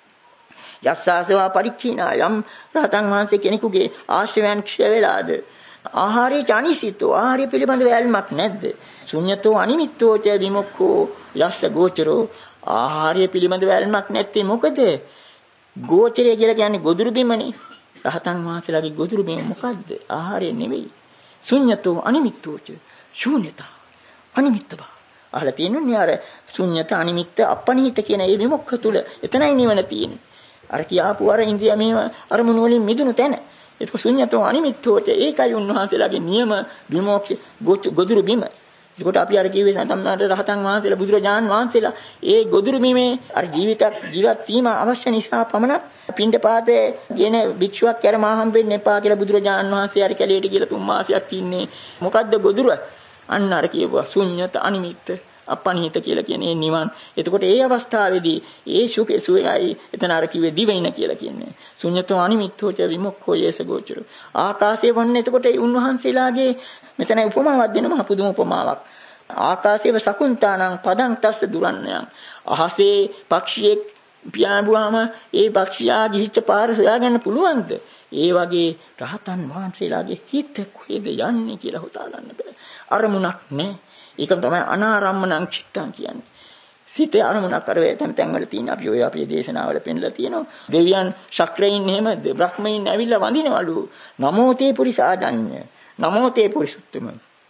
යස්සාසවා පරික්ඛීනා යම් රහතන් වහන්සේ කෙනෙකුගේ ආශ්‍රවයන් ක්ෂය වෙලාද ආහාරේ චානිසිතෝ ආහාරය පිළිබඳ වැල්මක් නැද්ද? ශුඤ්‍යතෝ අනිමිත්තෝ ච විමුක්ඛෝ යස්ස ගෝචරෝ ආහාරය පිළිබඳ වැල්මක් නැත්තේ මොකද? ගෝචරය කියලා කියන්නේ ගොදුරු බිමනේ. රහතන් වහන්සේලාගේ ගොදුරු බිම මොකද්ද? ආහාරය නෙවෙයි. ශුඤ්‍යතෝ අනිමිත්තෝ ච ශූන්‍යතා අනිමිත්ත බව. අහලා තියෙනුනේ අර ශුන්්‍යත අනිමිත්ත අපනිහිත කියන මේ විමුක්ඛ තුල එතනයි නිවන තියෙන්නේ. අර කියාපු අර ඉන්ද්‍රිය මේව අරමුණු වලින් මිදුණු තැන. ඒක ශුන්‍යතෝ අනිමිත්තෝච. ඒකයි උන්වහන්සේලාගේ නියම විමෝක්ෂ ගොදුරු බිම. ඒකට අපි අර කිව්වේ සම්මාන රහතන් වහන්සේලා බුදුරජාන් වහන්සේලා ඒ ගොදුරු බිමේ අර ජීවිත වීම අවශ්‍ය නිසා පමණක් පින්ඩපාතේ කියන භික්ෂුවක් කර්මා හම්බෙන්න එපා කියලා බුදුරජාන් වහන්සේ අර කැලේට කියලා 3 මාසයක් ඉන්නේ. මොකද්ද ගොදුර? අන්න අර කියපුවා ශුන්‍යත අනිමිත්ත අපනිහිත කියලා කියන්නේ නිවන්. එතකොට ඒ අවස්ථාවේදී ඒ සුඛේ සුවයයි එතන අර කිව්වේ දිවයින කියලා කියන්නේ. ශුන්‍යතෝ අනිමිත්තෝච විමුක්ඛෝ යේස ගෝචර. ආකාශයේ වන්නේ එතකොට ඒ උන්වහන්සේලාගේ මෙතන උපමාවක් දෙනවා පුදුම උපමාවක්. ආකාශයේව සකුන්තානං පදං තස්ස දුරන්නයන්. අහසේ පක්ෂියෙක් පියාඹුවාම ඒ පක්ෂියා ගිහිච්ච පාර හොයාගන්න පුළුවන්ද? ඒ වගේ රහතන් වහන්සේලාගේ හිත කොහෙද යන්නේ කියලා හිතා ගන්න බෑ. අරමුණක් නැහැ. ඒක තමයි අනාරම්මණං චිත්තං කියන්නේ. සිතේ අරමුණක් කරවේ තැන් වල තියෙන අපි ඔය අපේ දේශනාවල පෙන්නලා තියෙනවා. දෙවියන් ශක්‍රයින් එහෙම බ්‍රහ්මයින් ඇවිල්ලා වඳිනවලු. නමෝ තේ පුරිසාජඤ්ඤ. නමෝ තේ පුරිසුත්තම.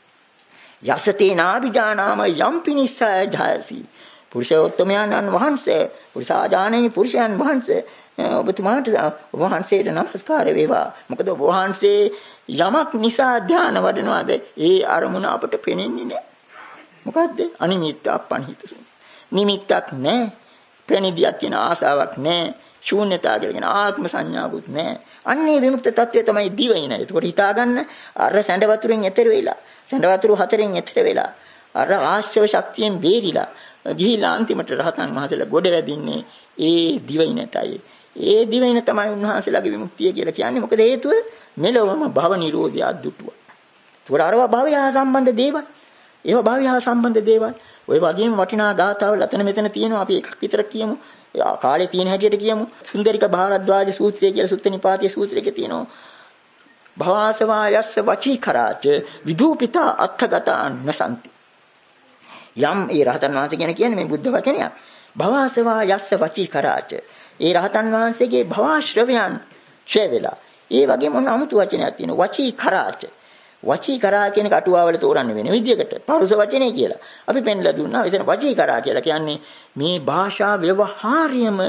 යසතේ නාබිජානාම යම්පි නිස්සය ජයසි. පුරුෂෝත්තමයන් වහන්සේ පුරිසාජානයි පුරුෂයන් වහන්සේ ඔබතුමාට වහන්සේට නමස්කාර වේවා. මොකද ඔබ වහන්සේ යමක් නිසා ධ්‍යාන වඩනවාද ඒ අරමුණ අපට පෙනෙන්නේ නැහැ. මොකද්ද? අනිමිත්ත අපනිහිත. නිමිත්තක් නැහැ. ප්‍රණිදියක් කියන ආසාවක් නැහැ. ශූන්‍යතාව කියන ආත්ම සංඥාවකුත් නැහැ. අන්නේ විමුක්ත තත්වය තමයි දිවයින. ඒකට හිතා ගන්න අර සැඬ වතුරෙන් එතර වෙලා, සැඬ වතුර 4න් එතර වෙලා, අර ආශ්‍රව ශක්තියෙන් බේරිලා ගිහිලා අන්තිමට රහතන් වහන්සේලා ගොඩ වැදින්නේ ඒ දිවයිනටයි. ඒ දිවයින තමයි උන්වහන්සේලාගේ විමුක්තිය කියලා කියන්නේ. මොකද හේතුව මෙලොවම භව නිරෝධය අද්දුටුවා. ඒකට අරවා භවය හා සම්බන්ධ දේවල්. ඒවා භවය හා සම්බන්ධ දේවල්. ඔය වගේම වටිනා ගාථාවල් අතන මෙතන තියෙනවා. අපි එකක් විතර කියමු. කාලේ තියෙන හැටියට කියමු. සුන්දරික භාරද්වාජ සූත්‍රය කියලා සුත්ත නිපාතයේ සූත්‍රයක තියෙනවා. භවාසවා යස්ස වචී කරාච විදූපිතා අත්ථගතා නසන්ති. යම් ඒ රහතන් වහන්සේ කියන්නේ මේ බුද්ධ වචනයක්. භවාසවා යස්ස වචී කරාච. ඒ රහතන් වහන්සේගේ භවාශ්‍රවයන් ඡේ වෙලා. ඒ වගේම මොන අමුතු වචනයක් තියෙනවා. වචී කරාච. වචී කරා කියන කටුවාවල තෝරන්නේ වෙන විදියකට. පරුස වචනේ කියලා. අපි පෙන්ලා දුන්නා. එතන වචී කරා කියලා කියන්නේ මේ භාෂා ව්‍යවහාරයම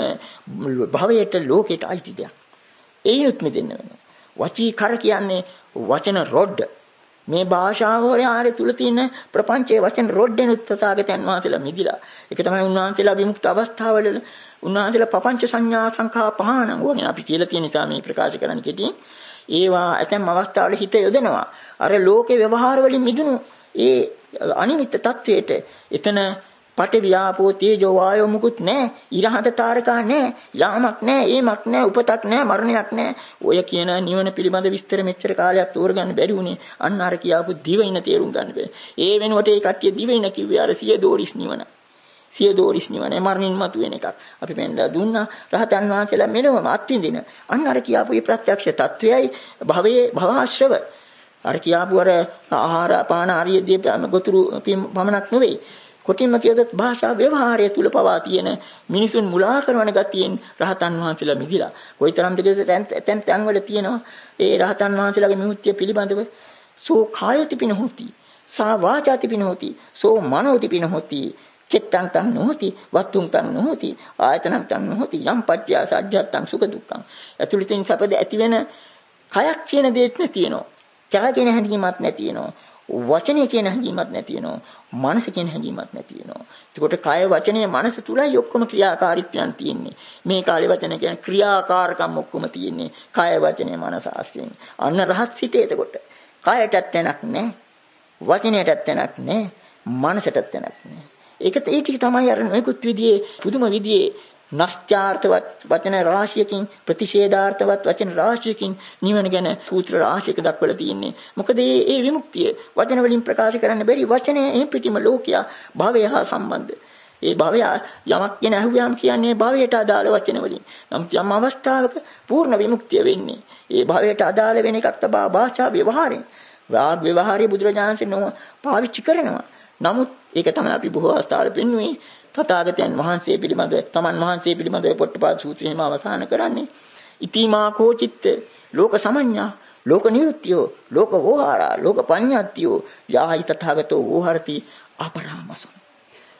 භවයට ලෝකයට අයිති දෙයක්. ඒයුත් මෙදෙන්න වෙනවා. වචී කර කියන්නේ වචන රොඩ්. මේ භාෂාව හොරේ තුල තියෙන ප්‍රපංචයේ වචන රොඩ්ඩෙන් උත්සාහගතයන් වහන්සේලා මිදිලා. ඒක තමයි උන්වහන්සේලා විමුක්ත අවස්ථාවවල උන්වහන්සේලා පపంచ සංඥා සංඛා පහන වගේ අපි කියලා තියෙන නිසා මේ ප්‍රකාශ කරන්න කෙටියෙන්. ඒවා ඇතැම් අවස්ථාවල හිත යොදනවා. අර ලෝකේ ව්‍යවහාර වලින් මිදුණු ඒ අනිමිත්ත තත්වයට එතන පටි ව්‍යාපෝ තේජෝ වායෝ මුකුත් නැහැ. ඉරහත තාරකා නැහැ. යාමක් නැහැ. ඒමක් නැහැ. උපතක් නැහැ. මරණයක් නැහැ. ඔය කියන නිවන පිළිබඳ විස්තර මෙච්චර කාලයක් තෝරගන්න බැරි වුණේ අන්න අර කියාපු දිවයින තේරුම් ගන්න බෑ. ඒ වෙනුවට ඒ කට්ටිය දිවයින කිව්වේ අර සිය දෝරිස් නිවන. සිය දෝරිස් නිවන මරණින් මතුවෙන එකක්. අපි පෙන්ලා දුන්නා රහතන් වහන්සේලා මෙලොවම අත්විඳින අන්න අර කියාපු මේ ප්‍රත්‍යක්ෂ తත්වයයි භවයේ භවආශ්‍රව. අර කියාපු අර ආහාර පාන ආර්යදී ගොතුරු පමණක් නෙවෙයි. කොටින්ම කියදත් භාෂා ව්‍යවහාරය තුල පවා තියෙන මිනිසුන් මුලා කරන ගතියෙන් රහතන් වහන්සේලා මිදිලා. කොයිතරම්ද කියලා තැන් වල තියෙනවා. ඒ රහතන් වහන්සේලාගේ විමුක්තිය පිළිබඳව සෝ කායති පිනහොති, සා වාචාති පිනහොති, සෝ මනෝති පිනහොති. චිත්තං තං නොහොති වත්තුං තං නොහොති ආයතනං තං නොහොති යම් පත්‍යා සජ්ජත්තං සුඛ දුක්ඛං. ඇතුළතින් සැපද ඇති වෙන කයක් කියන දෙයක් නැතිනෝ. කාය කියන හැඟීමක් නැතිනෝ. වචනේ කියන හැඟීමක් නැතිනෝ. මනස කියන හැඟීමක් නැතිනෝ. ඒකට කාය වචනේ මනස තුලයි ඔක්කොම ක්‍රියාකාරීත්වයන් තියෙන්නේ. මේ කාලේ වචන කියන්නේ ක්‍රියාකාරකම් ඔක්කොම තියෙන්නේ කාය වචනේ මනස ආශ්‍රයෙන්. අන්න රහත් සිටේ එතකොට. කායයටත් තැනක් නැහැ. වචනයටත් තැනක් නැහැ. මනසටත් තැනක් නැහැ. ඒක ඒ ටික තමයි අර නොයෙකුත් විදිහේ පුදුම විදිහේ නැස්ත්‍යාර්ථවත් වචන රාශියකින් ප්‍රතිෂේධාර්ථවත් වචන රාශියකින් නිවන ගැන සූත්‍ර රාශියක දක්වලා තියෙන්නේ. මොකද මේ විමුක්තිය වචන වලින් ප්‍රකාශ කරන්න බැරි වචනේ මේ පිටිම ලෝකයා භවය හා සම්බන්ධ. ඒ භවය යමක් කියන අහුවම් කියන්නේ භවයට අදාළ වචන වලින්. නමුත් යම් අවස්ථාවක පූර්ණ විමුක්තිය වෙන්නේ ඒ භවයට අදාළ වෙන එකක් තමයි භාෂා ව්‍යවහාරයෙන්. වාග් ව්‍යවහාරය බුදුරජාණන්සේ පාවිච්චි කරනවා. නමුත් ඒක තමයි අපි බොහෝ අවස්ථාවල පෙන්වන්නේ තථාගතයන් වහන්සේ පිළිබඳ තමන් වහන්සේ පිළිබඳ පොට්ටපාද සූත්‍රයේම අවසාන කරන්නේ ඉතිමා කෝචිත්ත ලෝක සමඤ්ඤා ලෝක නිරුත්‍යෝ ලෝක වෝහාරා ලෝක පඤ්ඤාත්‍යෝ යායි තථාගතෝ වෝහරති අපරාමසං.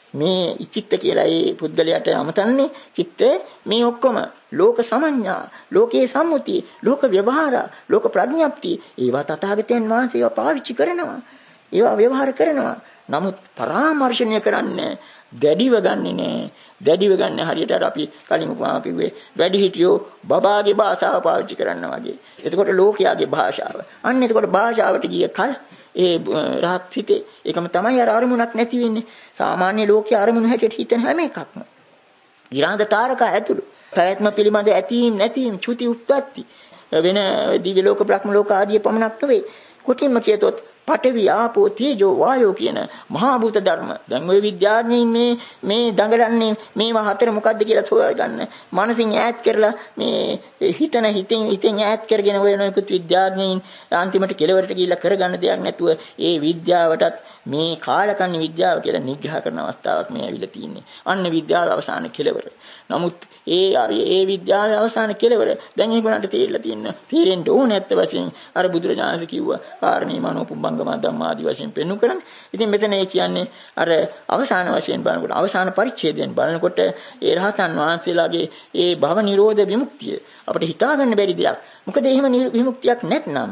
මේ චිත්ත කියලා ඒ පුද්ගලයාට අමතන්නේ චිත්ත මේ ඔක්කොම ලෝක සමඤ්ඤා, ලෝකේ සම්මුති, ලෝක ව්‍යවහාර, ලෝක ප්‍රඥප්ති ඒවා තථාගතයන් වහන්සේ ඒවා පාවිච්චි කරනවා. ඒවා ව්‍යවහාර කරනවා. නමුත් පරාමර්ශණය කරන්නේ දැඩිව ගන්නෙ නෑ. දැඩිව ගන්න හරියට අර අපි කලින් උපමාව කිව්වේ වැඩිහිටියෝ බබාගේ භාෂාව පාවිච්චි කරනවා වගේ. එතකොට ලෝකයාගේ භාෂාව. අන්න එතකොට භාෂාවට ගිය කල ඒ රහත් හිතේ ඒකම තමයි අර අරමුණක් නැති වෙන්නේ. සාමාන්‍ය ලෝකයේ අරමුණු හැටියට හිතන හැම එකක්ම. ඊරාඳ තාරකා ඇතුළු ප්‍රයත්න පිළිබඳ ඇතීම් නැතීම් චුති උත්පත්ති වෙන දිව්‍ය ලෝක බ්‍රහ්ම ලෝක ආදී පමණක් නෙවෙයි. කොටින්ම කියතොත් පඨවි ආපෝ තේජෝ වායෝ කියන මහා භූත ධර්ම. දැන් ওই විද්‍යාඥයින් මේ දඟලන්නේ මේවා හතර මොකද්ද කියලා හොයාගන්න. මනසින් ඈත් කරලා මේ හිතෙන් ඈත් කරගෙන ඔය නොයෙකුත් විද්‍යාඥයින් අන්තිමට කෙලවරට ගිහිල්ලා කරගන්න දෙයක් නැතුව ඒ විද්‍යාවටත් මේ කාලකන්ණි විද්‍යාව කියලා නිග්‍රහ කරන අවස්ථාවක් මේ ඇවිල්ලා තියෙන්නේ. අන්න විද්‍යාව අවසාන කෙලවර. නමුත් ඒ විද්‍යාවේ අවසාන කෙලවර දැන් ඒගොල්ලන්ට තේරෙන්න ඕනේ නැත්ත වශයෙන් අර බුදුරජාණන් කිව්වා කාරණේ මනෝපුබ්බංගම ධම්මාදී වශයෙන් පෙන්වු කරන්නේ. ඉතින් මෙතන ඒ කියන්නේ අර අවසාන වශයෙන් බලනකොට අවසාන පරිච්ඡේදයෙන් බලනකොට ඒ රහතන් වහන්සේලාගේ ඒ භව නිරෝධ විමුක්තිය අපිට හිතා ගන්න බැරි දෙයක්. මොකද එහෙම විමුක්තියක් නැත්නම්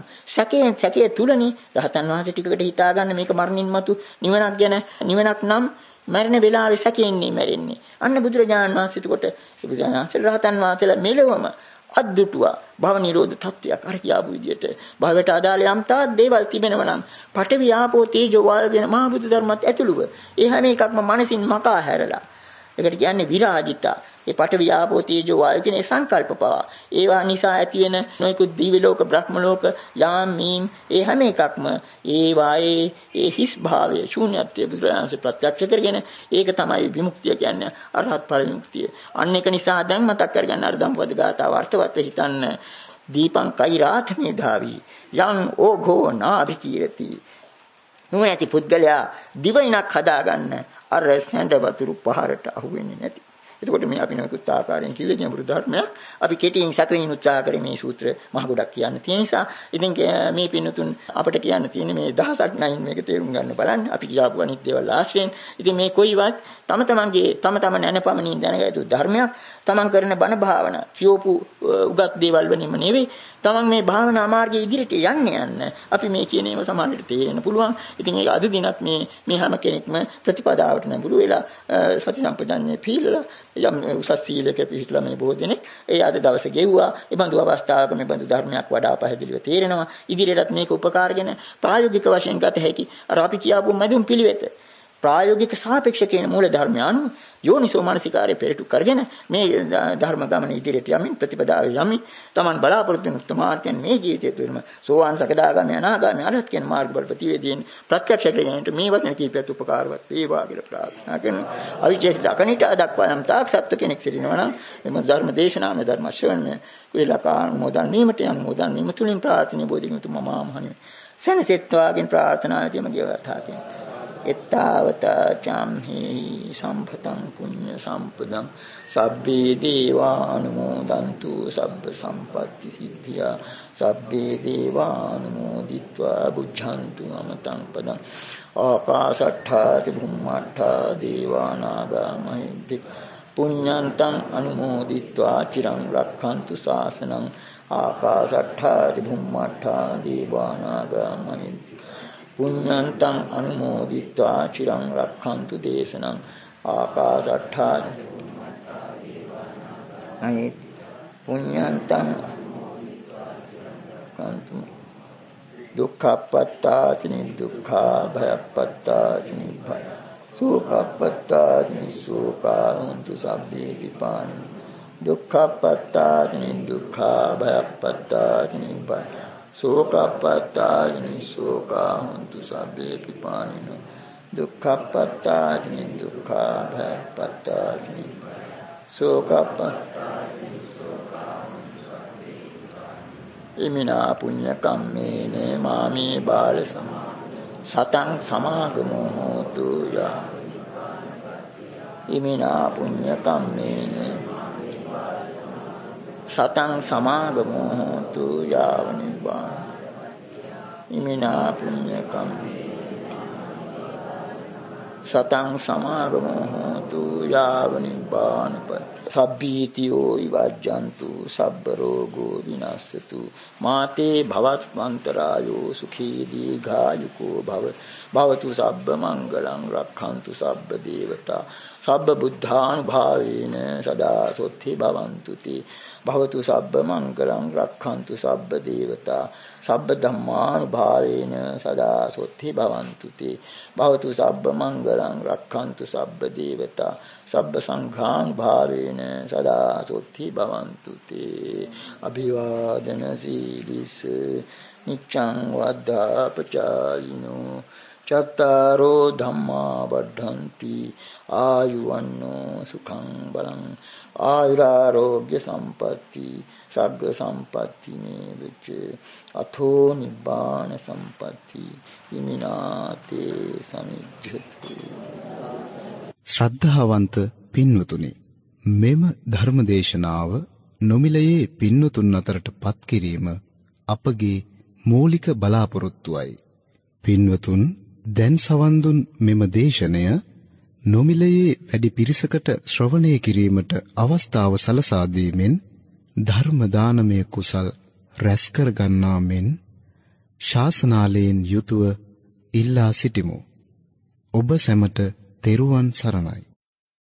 සැකයේ තුලනේ රහතන් වහන්සේ ටිකකට හිතා ගන්න මේක මරණින් මතු නිවනක් ගැන නිවනක් නම් මරණ වේලාවේ සැකෙන්නේ මැරෙන්නේ. අන්න බුදුරජාණන් වහන්සේ එතකොට බුදුරජාණන් වහන්සේ රහතන් වහන්සේලා මෙලොවම අද්දුටුවා භව නිරෝධ තත්වයක් අර කියාපු විදිහට භවයට අදාළ යම් තාක් දේවල් තිබෙනවා නම් පඨවි ආපෝ තේජෝ වායෝ වෙන මහ බුදු ධර්මත් ඇතුළුව ඒ හැම එකක්ම මනසින් මකා හැරලා ඒකට කියන්නේ විරාජිතා. ඒ පඨවි ආපෝ තේජෝ වායෝ කියන සංකල්ප පවා ඒවා නිසා ඇති වෙන නොයෙකුත් දිව්‍ය ලෝක බ්‍රහ්ම ලෝක යාම් මීම් ඒ හැම එකක්ම ඒවායේ ඒ හිස් භාවය ශූන්‍යත්වය බුදුරජාණන්සේ ප්‍රත්‍යක්ෂ කරගෙන ඒක තමයි විමුක්තිය කියන්නේ අරහත් ඵල විමුක්තිය. අන්න ඒක නිසා දැන් මතක් කරගන්න අර ධම්පද ගාථාව අර්ථවත් හිතන්න දීපං කෛරාත්මේ ධාවි යං ඕඝෝ නාභිකීරති. නුවණැති පුද්ගලයා දිවයිනක් හදාගන්න අර සැඬ වතුරු පහරට අහු වෙන්නේ නැති. එතකොට මේ අපි නොයෙකුත් ආකාරයෙන් කිව්වේ ගැඹුරු ධර්මයක්. අපි කෙටියෙන් සැකයෙන් උත්සාහ කරේ මේ සූත්‍ර මහ ගොඩක් කියන්න තියෙන නිසා. ඉතින් මේ පින්නතුන් අපිට කියන්න තියෙන්නේ මේ දහසක් නයින් මේක තේරුම් ගන්න බලන්න. අපි කියාපු අනිත් දේවල් ආශ්‍රයෙන්. ඉතින් මේ කොයිවත් තම තමන් නැනපමණින් දැනගත්තු ධර්මයක් තමන් කරන බණ භාවනා කියෝපු උගත් දේවල් වලින්ම නෙවෙයි. තමන් මේ භාවනා මාර්ගයේ ඉදිරියට යන්න අපි මේ කියන ඒවා සමාජයට තේරෙන්න පුළුවන්. ඉතින් ඒක අද දිනත් මේ හැම කෙනෙක්ම ප්‍රතිපදාවට නැඹුරු වෙලා සති සම්පජාඤ්ඤේ පිළිලා යම් උසස් සීලයක පිළිපදලා මේ බොහෝ දෙනෙක් ඒ අද දවසේ ගෙව්වා. ඒ බඳු අවස්ථාවක මේ බඳු ධර්මයක් වඩා පැහැදිලිව තේරෙනවා. ඉදිරියටත් මේක උපකාරගෙන ප්‍රායෝගික වශයෙන් ගත හැකි. අර අපි කියාපු මැදුම් පිළිවෙත ප්‍රායෝගික සාපේක්ෂ කියන මූල ධර්මය අනුව යෝනිසෝ මානසිකාරය පෙරටු කරගෙන මේ ධර්ම ගමන ඉදිරියට යමින් ප්‍රතිපදාවේ යමින් Taman බලාපොරොත්තු වෙන උත්තමාර්ථයන් මේ ජීවිතය තුළම සෝවාන් සකදාගාමී අනාගාමී අරහත් කියන මාර්ගවල ප්‍රතිවේදීන් ප්‍රත්‍යක්ෂ කරගන්නට මේ වචන කීපයත් උපකාරවත් වේවා කියලා ප්‍රාර්ථනා කරනවා. අවිචේසිත අකනිට දක්වා යම් තාක් සත්‍ය කෙනෙක් සිටිනවා නම් මේ ධර්ම දේශනාවේ ධර්ම ශ්‍රවණය වේලකාන් මොදන් නියමට යන මොදන් නියම තුලින් ප්‍රාර්ථනීය බෝධිගතුම මහමහණෙනි සනසෙත්වාගෙන් ප්‍රාර්ථනාවදී මගේ වතාව කියනවා. එත්තාවතා චම්හි සම්පතං පුඤ්ඤ සම්පදං සබ්බේ දේවානුමෝදන්තු සබ්බ සම්පත්ති සිද්ධියා සබ්බේ දේවානුමෝදිत्वा බුද්ධන්තු අමතං පදං ආකාශට්ඨා බුම්මට්ඨා දේවානාගා මහිද්දි පුඤ්ඤන්තං අනුමෝදිत्वा චිරං රක්ඛන්තු ශාසනං ආකාශට්ඨා බුම්මට්ඨා දේවානාගා මහිද්දි පුඤ්ඤන්තං අනුමෝදිत्वा චිරං රක්ඛන්තු දේශනං ආකාශට්ඨා අනි පුඤ්ඤන්තං කන්තු දුක්ඛපත්තාචිනි දුක්ඛා භයපත්තාචිනි භය සෝකපත්තාචිනි සෝකාන්තු සබ්බේ විපාන දුක්ඛපත්තාචිනි දුක්ඛා භයපත්තාචිනි භය සෝකපත්තාචිනි සෝකාන්තු සබ්බේ විපාන දුක්ඛපත්තාචිනි දුක්ඛා භයපත්තාචිනි සෝකපත්තාචිනි ඉමිනා පුඤ්ඤ කම්මේන මාමේ බාල සතං සමාගමෝ හෝතු යා ඉමිනා පුඤ්ඤ කම්මේන සතං සමාගමෝ හෝතු යාව නිබ්බාන ඉමිනා පුඤ්ඤ කම්මේ සතං සමාගමෝ හෝතු යාව නිබ්බානපත් සබ්බීතියෝ විවජ්ජන්තු සබ්බ රෝගෝ විනස්සතු මාතේ භවස්මන්තරායෝ සුඛී දීඝායුකෝ භවතු සබ්බ මංගලං රක්ඛන්තු සබ්බ දේවතා සබ්බ බුද්ධානුභාවේන සදා සොත්ති භවන්තු තේ භවතු සබ්බ මංගලං රක්ඛන්තු සබ්බ දේවතා සබ්බ ධම්මානුභාවේන සදා සොත්ති භවන්තු තේ භවතු සබ්බ මංගලං රක්ඛන්තු සබ්බ දේවතා සබ්බ සංඝානුභාවේන සදා සොත්ති භවන්තු තේ අභිවාදන සීලිස නිච්ඡං වද්ධාපචායිනෝ චත්තාරෝ ධම්මා වඩ්ඩන්ති ආයුවන්නෝ සුඛං බලං ආයුරාෝග්‍ය සම්පatti සග්ග සම්පatti නේවච අතෝ නිබ්බාන සම්පatti හිමිනාතේ සමිජ්ජතු. ශ්‍රද්ධාවන්ත පින්වතුනි, මෙම ධර්මදේශනාව නොමිලයේ පින්වතුන් අතරට පත් කිරීම අපගේ මූලික බලාපොරොත්තුවයි. පින්වතුන් දැන් සවන් දුන් මෙම දේශනය නොමිලයේ වැඩි පිරිසකට ශ්‍රවණය කිරීමට අවස්ථාව සලසා දීමෙන් ධර්ම දානමය කුසල් රැස් කර ගන්නා මෙන් ශාසනාලයෙන් යුතුව ඉල්ලා සිටිමු. ඔබ සැමට තෙරුවන් සරණයි.